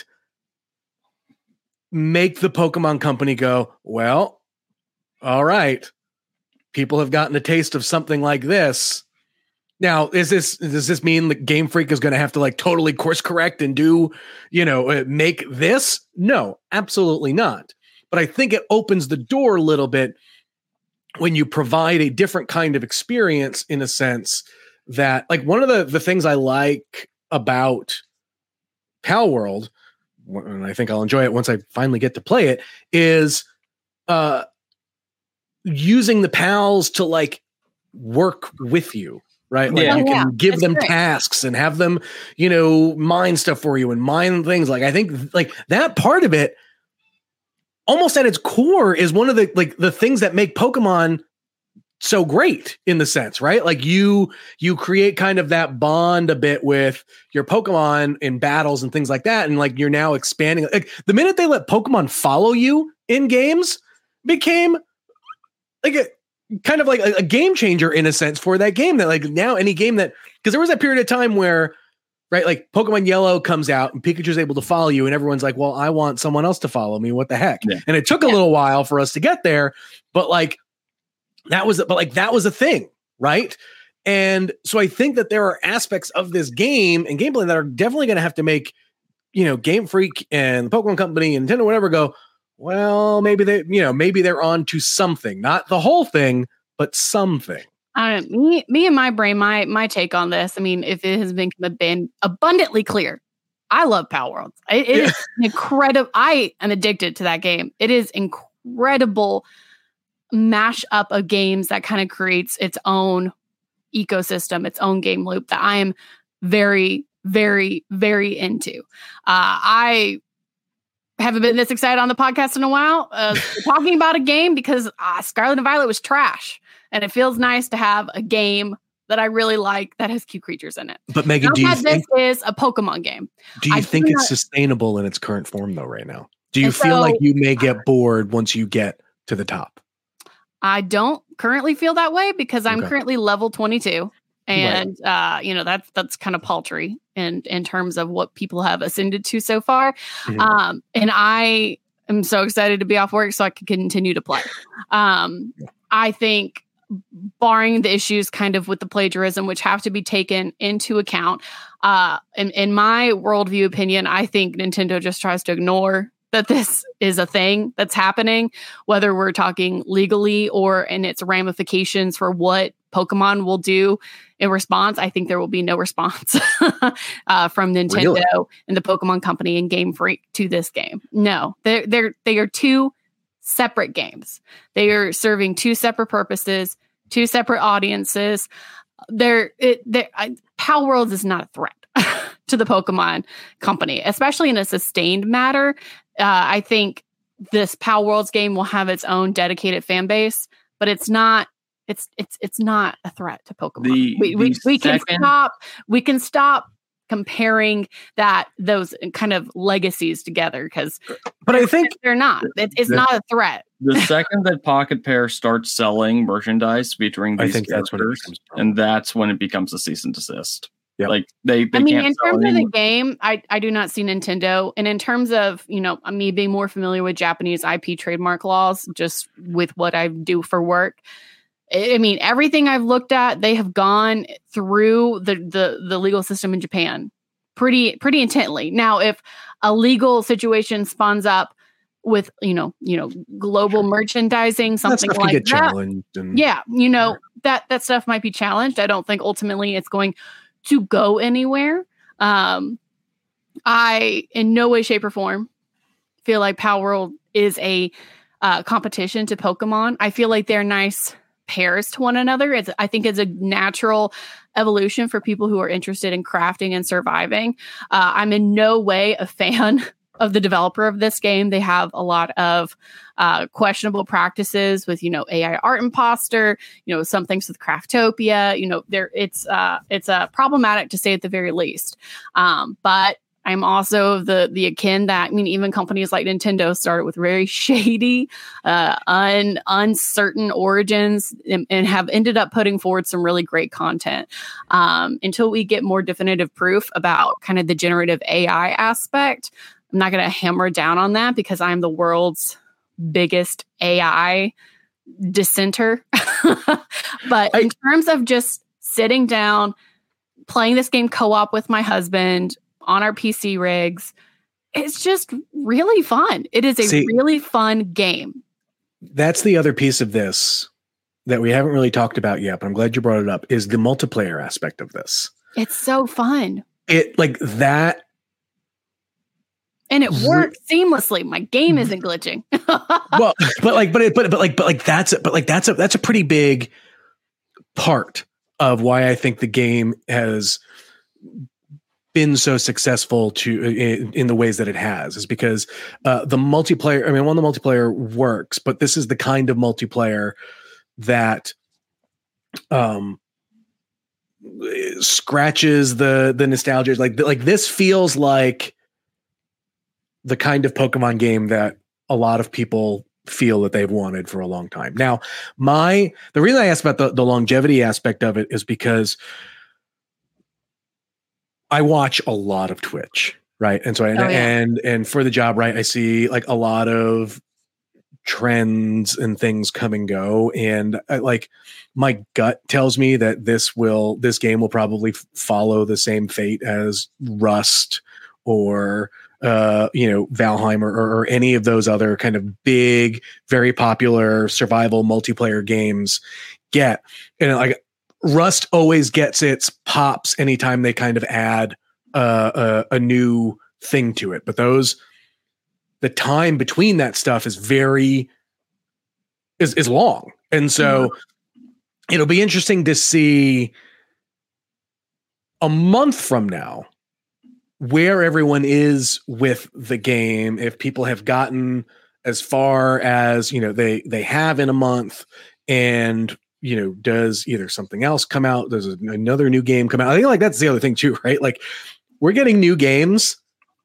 make the Pokemon company go, well, all right, people have gotten a taste of something like this. Now, is this does this mean that Game Freak is going to have to like totally course correct and do, you know, make this? No, absolutely not. But I think it opens the door a little bit when you provide a different kind of experience in a sense that like one of the, the things I like about Palworld, and I think I'll enjoy it once I finally get to play it, is uh, using the pals to like work with you. Right. Like yeah. you can yeah, give them great. tasks and have them, you know, mine stuff for you and mine things. Like, I think like that part of it almost at its core is one of the, like the things that make Pokemon so great in the sense, right? Like you, you create kind of that bond a bit with your Pokemon in battles and things like that. And like, you're now expanding, like the minute they let Pokemon follow you in games became like a, kind of like a, a game changer in a sense for that game that like now any game that, because there was that period of time where, right, like Pokemon Yellow comes out and Pikachu's able to follow you and everyone's like, well, I want someone else to follow me. What the heck? Yeah. And it took a yeah. little while for us to get there, but like that was, but like that was a thing. Right. And so I think that there are aspects of this game and gameplay that are definitely going to have to make, you know, Game Freak and the Pokemon Company and Nintendo, whatever, go, well, maybe they, you know, maybe they're on to something, not the whole thing, but something. I don't, me, me and my brain, my my take on this. I mean, if it has been, been abundantly clear, I love Palworld. It, it yeah. is incredible. I am addicted to that game. It is incredible mash up of games that kind of creates its own ecosystem, its own game loop that I am very, very, very into. Uh, I haven't been this excited on the podcast in a while, uh, talking about a game because uh, Scarlet and Violet was trash. And it feels nice to have a game that I really like that has cute creatures in it. But Megan, Not do you that think, this is a Pokemon game? do you I think do it's not- sustainable in its current form though right now? Do you And feel so- like you may get bored once you get to the top? I don't currently feel that way because I'm Okay. currently level twenty-two. And uh, you know, that's that's kind of paltry in in terms of what people have ascended to so far. Mhm. Um, and I am so excited to be off work so I can continue to play. Um, I think barring the issues kind of with the plagiarism, which have to be taken into account, uh, in, in my worldview opinion, I think Nintendo just tries to ignore that this is a thing that's happening, whether we're talking legally or in its ramifications for what Pokemon will do in response. I think there will be no response uh, from Nintendo Really? and the Pokemon Company and Game Freak to this game. No, they're they're they are two separate games. They are serving two separate purposes, two separate audiences. They're it. They're, I, Pal Worlds is not a threat to the Pokemon Company, especially in a sustained matter. Uh, I think this Pal Worlds game will have its own dedicated fan base, but it's not. It's it's it's not a threat to Pokemon. The- we we, the we can second- stop. We can stop comparing that those kind of legacies together because But I think they're not. It, it's the- not a threat. The second that Pocket Pair starts selling merchandise featuring I these think that's when it characters, becomes a problem. and that's when it becomes a cease and desist. Yep. Like they, they I mean, can't in sell terms of any- the game, I, I do not see Nintendo. And in terms of, you know, me being more familiar with Japanese I P trademark laws, just with what I do for work, I I mean, everything I've looked at, they have gone through the, the, the legal system in Japan pretty pretty intently. Now, if a legal situation spawns up with, you know, you know, global merchandising, that something stuff can like get that, challenged. And yeah, you know, that that stuff might be challenged. I don't think ultimately it's going to go anywhere. Um, I, in no way, shape, or form, feel like Pal World is a uh, competition to Pokemon. I feel like they're nice pairs to one another. It's, I think it's a natural evolution for people who are interested in crafting and surviving. Uh, I'm in no way a fan of the developer of this game. They have a lot of uh, questionable practices with, you know, A I art imposter, you know, some things with Craftopia, you know, there it's uh, it's uh, problematic to say at the very least. Um, but I'm also the the akin that, I mean, even companies like Nintendo started with very shady, uh, un, uncertain origins and, and have ended up putting forward some really great content. Um, until we get more definitive proof about kind of the generative A I aspect, I'm not going to hammer down on that because I'm the world's biggest A I dissenter. But I- in terms of just sitting down, playing this game co-op with my husband on our P C rigs, it's just really fun. It is a See- really fun game. that's the other piece of this that we haven't really talked about yet, but I'm glad you brought it up, is the multiplayer aspect of this. It's so fun. It like that. And it Re- works seamlessly. My game isn't glitching. Well, but like, but it, but but like, but like that's a, but like that's a that's a pretty big part of why I think the game has been so successful to in, in the ways that it has, is because uh, the multiplayer. I mean, one, the multiplayer works, but this is the kind of multiplayer that um scratches the the nostalgia. Like like this feels like the kind of Pokemon game that a lot of people feel that they've wanted for a long time. Now, my the reason I asked about the, the longevity aspect of it is because I watch a lot of Twitch, right? And so I, Oh, yeah. and and for the job, right, I see like a lot of trends and things come and go, and I, like my gut tells me that this will this game will probably f- follow the same fate as Rust or uh you know Valheim or, or any of those other kind of big, very popular survival multiplayer games get. And like Rust always gets its pops anytime they kind of add uh, a, a new thing to it, but those the time between that stuff is very is is long, and so it'll be interesting to see a month from now, where everyone is with the game, if people have gotten as far as, you know, they, they have in a month, and, you know, does either something else come out? Does another new game come out? I think like that's the other thing too, right? Like we're getting new games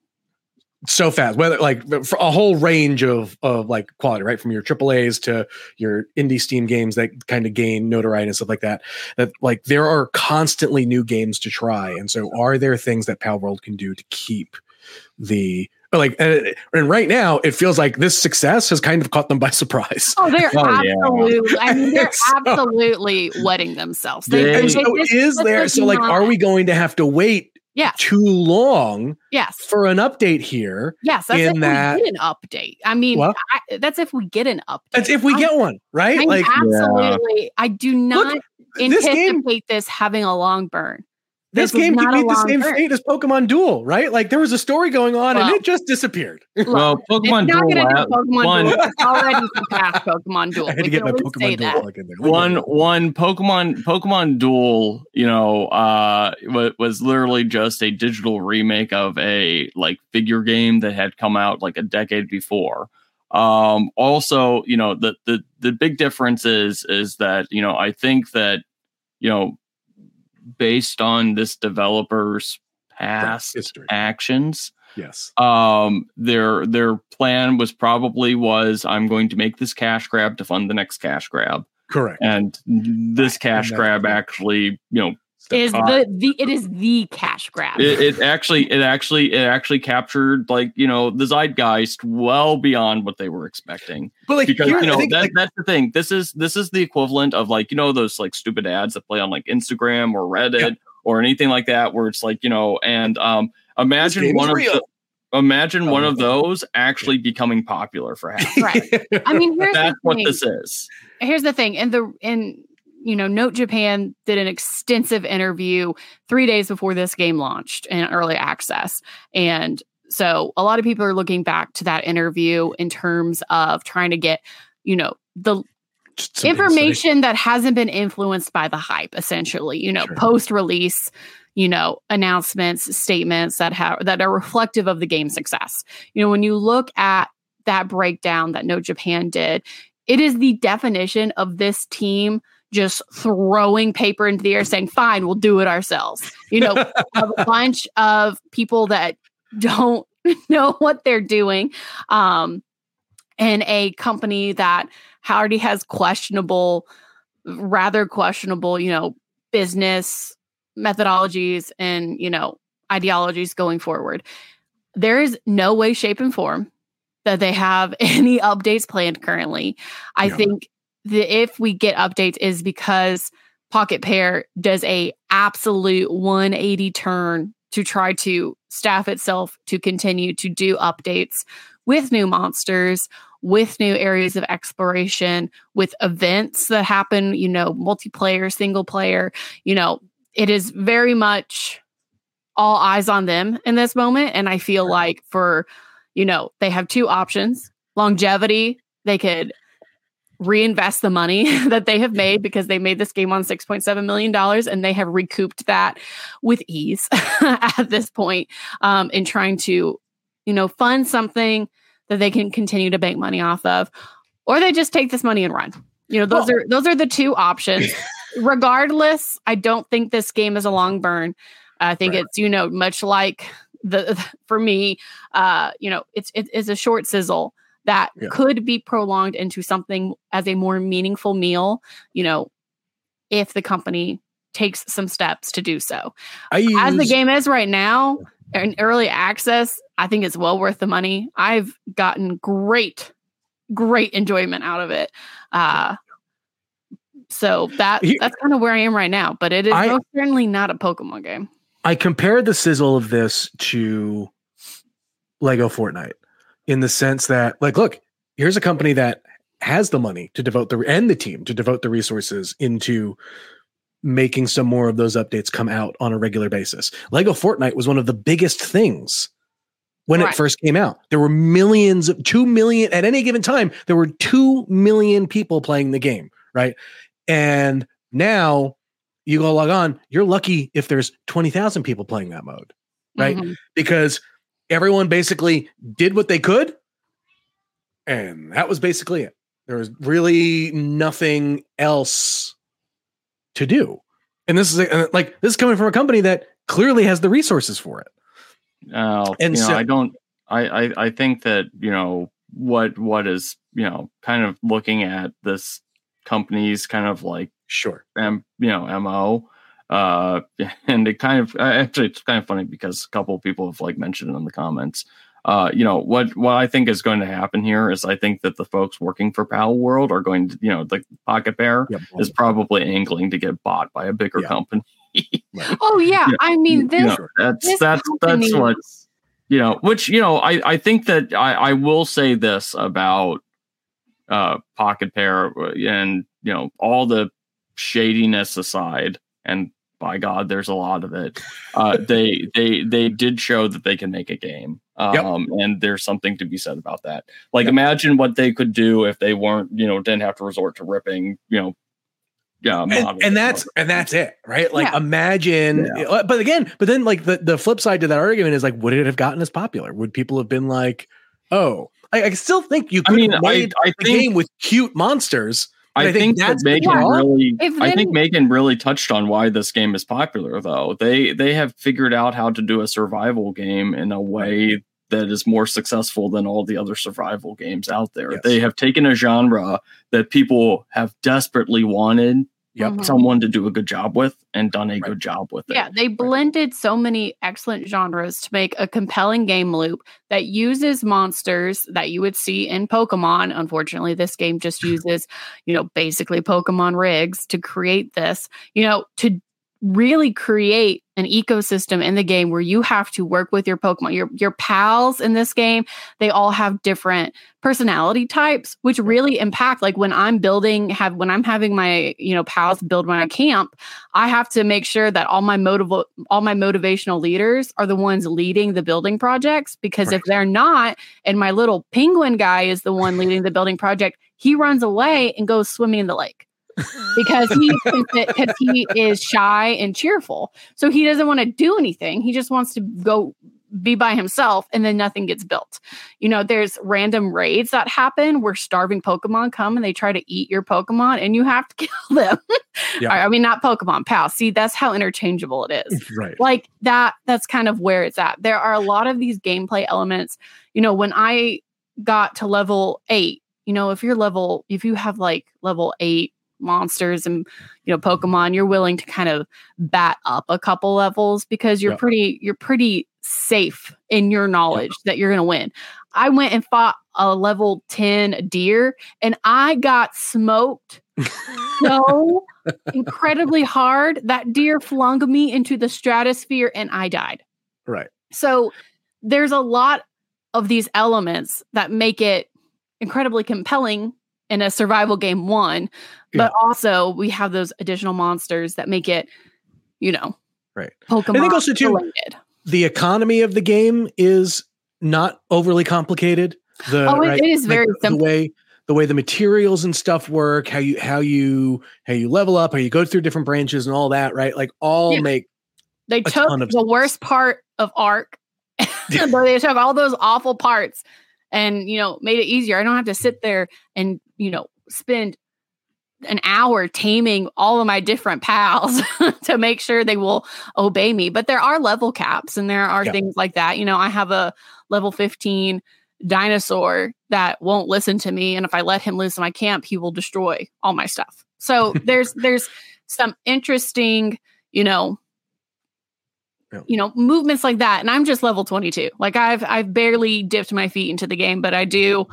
so fast, whether like for a whole range of, of like quality, right? From your triple A's to your indie Steam games that kind of gain notoriety and stuff like that, that like there are constantly new games to try. And so are there things that Palworld can do to keep the, like, and, and right now it feels like this success has kind of caught them by surprise. Oh, they're Oh, yeah. absolutely, I mean, they're So- absolutely wetting themselves. They, They- they- And so this- is this there, so like, not- are we going to have to wait Yes. too long Yes. for an update here? Yes. That's in if that- we get an update. I mean, What? I, that's if we get an update. That's if we I- get one, right? I Like absolutely. I do not this game, anticipate this having a long burn. this This was game could not a meet the long same burn. fate as Pokemon Duel, right? Like there was a story going on and Well- it just disappeared. Well, Pokemon it's not Duel, gonna uh, do Pokemon one- Duel. It's already surpassed Pokemon Duel. I had to We get can my always say Pokemon Duel that. plug in there. one one Pokemon Pokemon Duel, you know, uh, wa- was literally just a digital remake of a like figure game that had come out like a decade before. Um, also, you know, the the the big difference is is that, you know, I think that, you know, based on this developer's past history. actions, Yes. um their their plan was probably was I'm going to make this cash grab to fund the next cash grab, Correct. and this cash And that- grab actually, you know, Is Uh, the, the it is the cash grab. it, it actually it actually it actually captured, like, you know, the zeitgeist well beyond what they were expecting. But like Because here, you I know think, that, like, that's the thing. This is this is the equivalent of, like, you know, those like stupid ads that play on like Instagram or Reddit Yeah. or anything like that, where it's like, you know, and um imagine game is one of real. the, imagine Oh, one of yeah. those actually becoming popular for half. Right. I mean, here's That's the what thing. this is. Here's the thing. And the in you know, Note Japan did an extensive interview three days before this game launched in early access. And so a lot of people are looking back to that interview in terms of trying to get, you know, the Just some insight. information that hasn't been influenced by the hype, essentially, you know, Sure. post-release, you know, announcements, statements that have that are reflective of the game's success. You know, when you look at that breakdown that Note Japan did, it is the definition of this team just throwing paper into the air saying, fine, we'll do it ourselves. You know, of a bunch of people that don't know what they're doing. Um, and a company that already has questionable, rather questionable, you know, business methodologies and, you know, ideologies going forward. There is no way, shape, and form that they have any updates planned currently. I Yeah. think that if we get updates is because Pocket Pair does a absolute one eighty turn to try to staff itself to continue to do updates with new monsters, with new areas of exploration, with events that happen, you know, multiplayer, single player, you know, it is very much all eyes on them in this moment. And I feel like for, you know, they have two options: longevity. They could reinvest the money that they have made because they made this game on six point seven million dollars and they have recouped that with ease at this point, um, in trying to, you know, fund something that they can continue to bank money off of, or they just take this money and run. You know, those Well- are those are the two options. Regardless, I don't think this game is a long burn. I think Right. it's, you know, much like the for me, uh, you know, it's it is a short sizzle that Yeah. could be prolonged into something as a more meaningful meal, you know, if the company takes some steps to do so. I use, As the game is right now, in early access, I think it's well worth the money. I've gotten great, great enjoyment out of it. Uh, so that Here- that's kind of where I am right now, but it is I- most certainly not a Pokemon game. I compared the sizzle of this to Lego Fortnite in the sense that, like, look, here's a company that has the money to devote the and the team to devote the resources into making some more of those updates come out on a regular basis. Lego Fortnite was one of the biggest things when Right. it first came out. There were millions of two million at any given time. There were two million people playing the game, right? And now you go log on, you're lucky if there's twenty thousand people playing that mode, right? Mm-hmm. Because everyone basically did what they could, and that was basically it. There was really nothing else to do. And this is a, like this is coming from a company that clearly has the resources for it. Uh, And you know, so- I don't. I, I I think that you know what what is you know kind of looking at this company's kind of like Sure. M you know M O, uh, and it kind of actually it's kind of funny because a couple of people have like mentioned it in the comments. Uh, you know what what I think is going to happen here is I think that the folks working for Pal World are going to you know the Pocket Bear Yep. is probably angling to get bought by a bigger Yeah. company. Oh yeah, Yeah. I mean You this. know, that's this that's company- that's what you know. Which you know, I I think that I I will say this about uh Pocket Pair and you know all the shadiness aside, and by God, there's a lot of it. Uh, they they they did show that they can make a game, um, Yep. and there's something to be said about that. Like, Yep. imagine what they could do if they weren't, you know, didn't have to resort to ripping, you know, yeah, and, and that's and that's it, right? Like Yeah. imagine, but again, but then like the, the flip side to that argument is like, would it have gotten as popular? Would people have been like, oh, I, I still think you I could mean, have I made I a think game with cute monsters. I, I think think, that that's the Megan draw. really. If I think then- Megan really touched on why this game is popular, though. They they have figured out how to do a survival game in a way that is more successful than all the other survival games out there. Yes. They have taken a genre that people have desperately wanted Yep. Mhm. someone to do a good job with and done a Right. good job with it. Yeah, they blended so many excellent genres to make a compelling game loop that uses monsters that you would see in Pokemon. Unfortunately, this game just uses, you know, basically Pokemon rigs to create this, you know, to really create an ecosystem in the game where you have to work with your Pokemon. Your your pals in this game, they all have different personality types, which really impact. Like when I'm building, have when I'm having my you know pals build my camp, I have to make sure that all my motiv- all my motivational leaders are the ones leading the building projects. Because if Right. they're not, and my little penguin guy is the one leading the building project, he runs away and goes swimming in the lake. because he because he is shy and cheerful. So he doesn't want to do anything. He just wants to go be by himself, and then nothing gets built. You know, there's random raids that happen where starving Pokemon come and they try to eat your Pokemon, and you have to kill them. Yeah. I mean, not Pokemon, pals. See, that's how interchangeable it is. Right. Like that, that's kind of where it's at. There are a lot of these gameplay elements. You know, when I got to level eight, you know, if you're level, if you have like level eight monsters and you know Pokemon, you're willing to kind of bat up a couple levels because you're Yeah. pretty you're pretty safe in your knowledge that you're gonna win. I went and fought a level ten deer and I got smoked so incredibly hard that deer flung me into the stratosphere and I died. Right. So there's a lot of these elements that make it incredibly compelling in a survival game one, but also we have those additional monsters that make it, you know, Right. Pokemon I think also too, related. the economy of the game is not overly complicated. The, Oh, it- right, it is very the, simple. The way the way the materials and stuff work, how you how you how you level up, how you go through different branches and all that, right? Like all Yeah. make They took ton of the sense. worst part of Arc, they took all those awful parts and, you know, made it easier. I don't have to sit there and, you know, spend an hour taming all of my different pals to make sure they will obey me. But there are level caps and there are Yeah. things like that. You know, I have a level fifteen dinosaur that won't listen to me. And if I let him loose in my camp, he will destroy all my stuff. So there's there's some interesting, you know, Yeah. you know, movements like that. And I'm just level twenty-two. Like I've I've barely dipped my feet into the game, but I do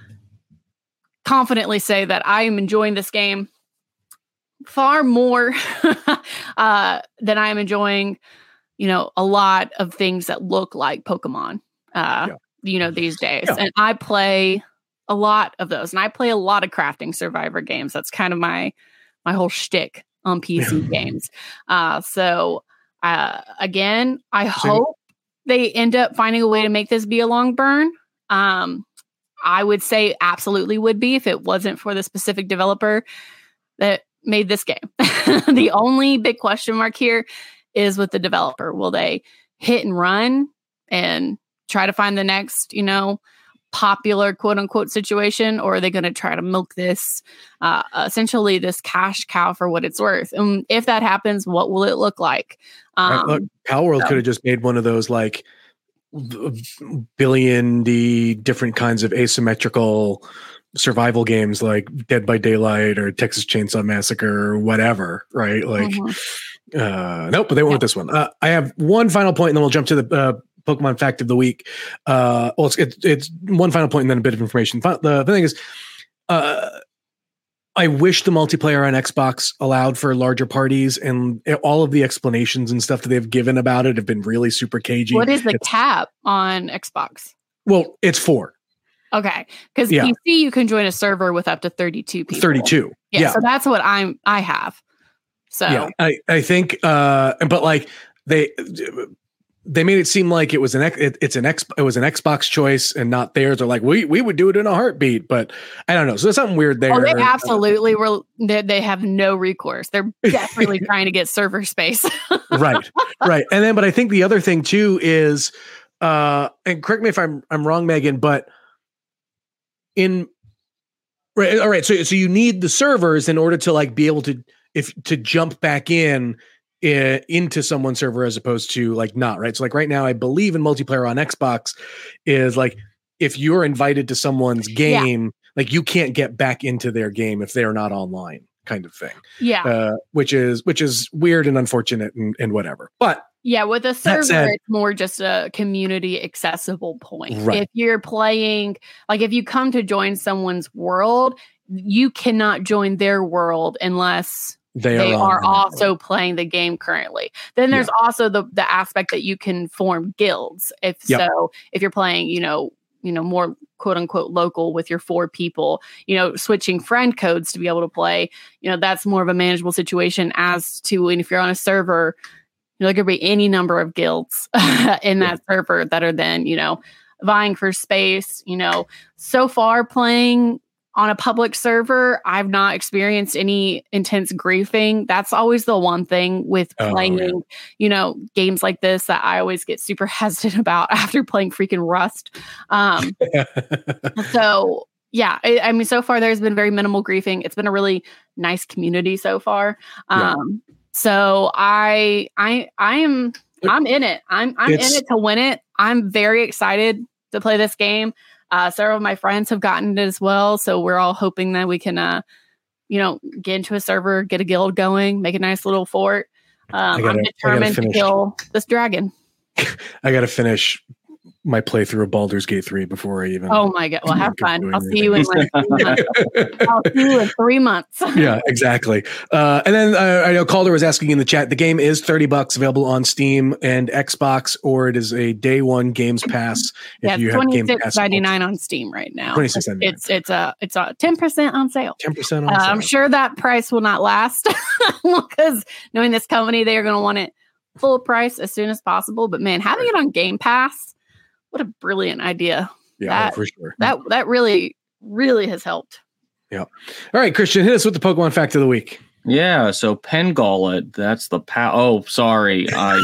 confidently say that I am enjoying this game far more uh, than I am enjoying, you know, a lot of things that look like Pokemon, uh, Yeah. you know, these days. Yeah. And I play a lot of those, and I play a lot of crafting survivor games. That's kind of my my whole shtick on P C games. Uh, so uh, again, I hope they end up finding a way to make this be a long burn. Um, I would say absolutely would be if it wasn't for the specific developer that made this game. The only big question mark here is with the developer. Will they hit and run and try to find the next, you know, popular quote unquote situation, or are they going to try to milk this uh, essentially this cash cow for what it's worth? And if that happens, what will it look like? Um, right, look, Palworld so. could have just made one of those like billion D different kinds of asymmetrical survival games like Dead by Daylight or Texas Chainsaw Massacre or whatever, right? Like, mm-hmm. uh, nope, but they went yeah. with this one. Uh, I have one final point, and then we'll jump to the uh, Pokemon fact of the week. Uh, well, it's, it's it's one final point and then a bit of information. The, the thing is, uh, I wish the multiplayer on Xbox allowed for larger parties, and all of the explanations and stuff that they've given about it have been really super cagey. What is the it's, cap on Xbox? Well, it's four. Okay, because yeah. P C you can join a server with up to thirty-two people. thirty-two. Yeah, yeah. So that's what I'm. I have. So yeah, I I think, uh, but like they. They made it seem like it was an it, it's an X it was an Xbox choice and not theirs. They're like, we we would do it in a heartbeat, but I don't know. So there's something weird there. Oh, they absolutely were. They, they have no recourse. They're definitely trying to get server space. right, right. And then, but I think the other thing too is, uh, and correct me if I'm I'm wrong, Megan, but in right, all right. So so you need the servers in order to like be able to if to jump back in. I, into someone's server as opposed to like not right. So like right now, I believe in multiplayer on Xbox is like if you're invited to someone's game, yeah. like you can't get back into their game if they're not online, kind of thing. Yeah, uh, which is which is weird and unfortunate and, and whatever. But yeah, with a server, said, it's more just a community accessible point. Right. If you're playing, like if you come to join someone's world, you cannot join their world unless. They, they are, are also playing the game currently. Then there's yeah. also the the aspect that you can form guilds. If yep. so, if you're playing, you know, you know, more quote unquote local with your four people, you know, switching friend codes to be able to play, you know, that's more of a manageable situation as to, and if you're on a server, you know, there could be any number of guilds in that yeah. server that are then, you know, vying for space, you know, so far playing on a public server, I've not experienced any intense griefing. That's always the one thing with playing, oh, yeah. you know, games like this that I always get super hesitant about after playing freaking Rust. Um, so, yeah, I, I mean, so far there's been very minimal griefing. It's been a really nice community so far. Um, yeah. So I, I, I am, I'm in it. I'm, I'm in it to win it. I'm very excited to play this game. Uh, several of my friends have gotten it as well. So we're all hoping that we can, uh, you know, get into a server, get a guild going, make a nice little fort. Um, gotta, I'm determined to kill this dragon. I got to finish my playthrough of Baldur's Gate three before I even. Oh my God. Well, have fun. I'll see you in like three months. I'll see you in three months. Yeah, exactly. Uh, and then uh, I know Calder was asking in the chat, the game is thirty bucks available on Steam and Xbox, or it is a day one Games Pass. If yeah, you have Game Pass. twenty-six ninety-nine on Steam right now. twenty-six ninety-nine. It's, it's a, it's a ten percent on sale. ten percent on uh, sale. I'm sure that price will not last because knowing this company, they are going to want it full price as soon as possible. But man, having it on Game Pass, what a brilliant idea. Yeah, that, for sure. That that really, really has helped. Yeah. All right, Christian, hit us with the Pokemon fact of the week. Yeah, so Pengullet, that's the pow. Oh, sorry. I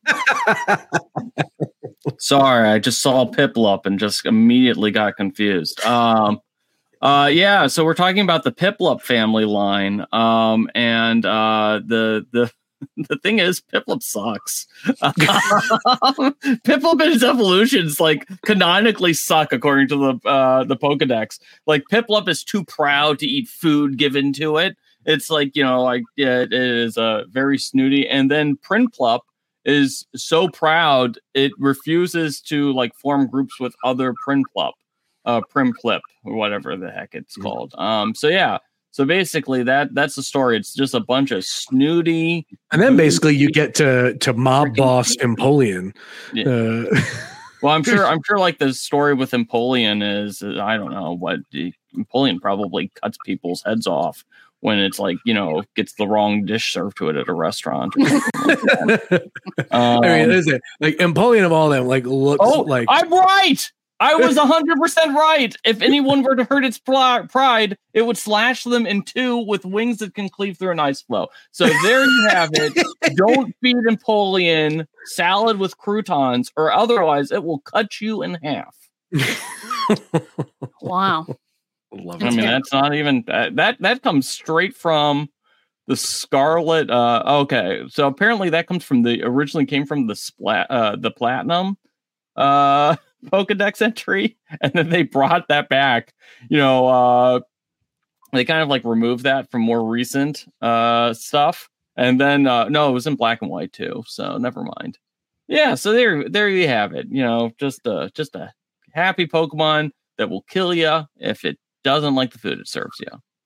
sorry, I just saw Piplup and just immediately got confused. Um uh yeah, so we're talking about the Piplup family line. Um and uh the the The thing is, Piplup sucks. Um, Piplup and his evolutions, like, canonically suck according to the uh, the Pokedex. Like, Piplup is too proud to eat food given to it. It's like, you know, like, yeah, it is uh, very snooty. And then Prinplup is so proud, it refuses to, like, form groups with other Prinplup, uh, Primplip, or whatever the heck it's mm-hmm. called. Um, so, yeah. So basically, that that's the story. It's just a bunch of snooty, and then basically you get to to mob boss Empoleon. Yeah. Uh, well, I'm sure I'm sure like the story with Empoleon is I don't know what Empoleon probably cuts people's heads off when it's like, you know, gets the wrong dish served to it at a restaurant. Or like um, I mean, is it like Empoleon of all them? Like looks oh, like I'm right. I was one hundred percent right. If anyone were to hurt its pl- pride, it would slash them in two with wings that can cleave through an ice floe. So there you have it. Don't feed Empoleon salad with croutons, or otherwise it will cut you in half. Wow. Love I it. mean, that's not even uh, that. That comes straight from the Scarlet. Uh, okay, so apparently that comes from the originally came from the splat, uh, the Platinum uh, Pokedex entry, and then they brought that back. You know, uh, they kind of like removed that from more recent uh, stuff, and then uh, no, it was in black and white too. So never mind. Yeah, so there, there you have it. You know, just a just a happy Pokemon that will kill you if it doesn't like the food it serves you.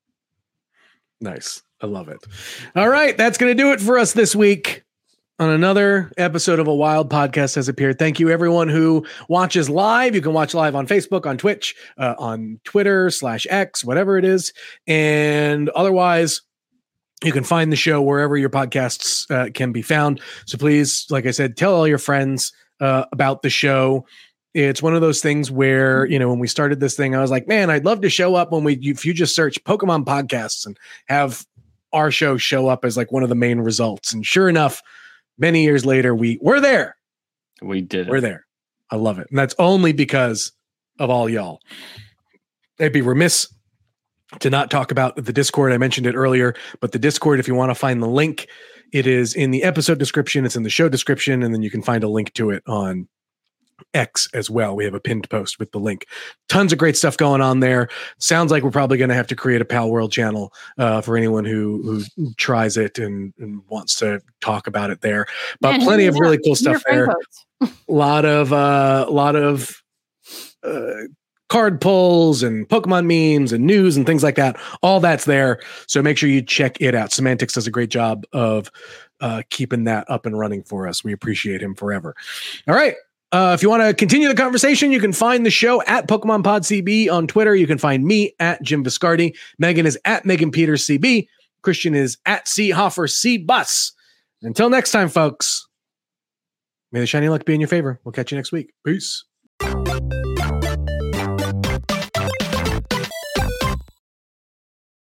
Nice. I love it. All right. That's going to do it for us this week on another episode of A Wild Podcast Has Appeared. Thank you, everyone who watches live. You can watch live on Facebook, on Twitch, uh, on Twitter slash X, whatever it is. And otherwise, you can find the show wherever your podcasts uh, can be found. So please, like I said, tell all your friends uh, about the show. It's one of those things where, you know, when we started this thing, I was like, man, I'd love to show up when we, if you just search Pokemon podcasts and have our show show up as like one of the main results. And sure enough, many years later, we we're there. We did it. We're there. I love it. And that's only because of all y'all. I'd be remiss to not talk about the Discord. I mentioned it earlier, but the Discord, if you want to find the link, it is in the episode description. It's in the show description. And then you can find a link to it on X as well. We have a pinned post with the link. Tons of great stuff going on there. Sounds like we're probably going to have to create a Pal World channel uh, for anyone who who tries it and, and wants to talk about it there. But Man, plenty of yeah, really cool your stuff there. A lot of a uh, lot of uh, card pulls and Pokemon memes and news and things like that. All that's there. So make sure you check it out. Semantics does a great job of uh, keeping that up and running for us. We appreciate him forever. All right. Uh, if you want to continue the conversation, you can find the show at Pokemon Pod C B on Twitter. You can find me at Jim Viscardi. Megan is at Megan Peters C B. Christian is at C Hoffer C Bus. Until next time, folks, may the shiny luck be in your favor. We'll catch you next week. Peace.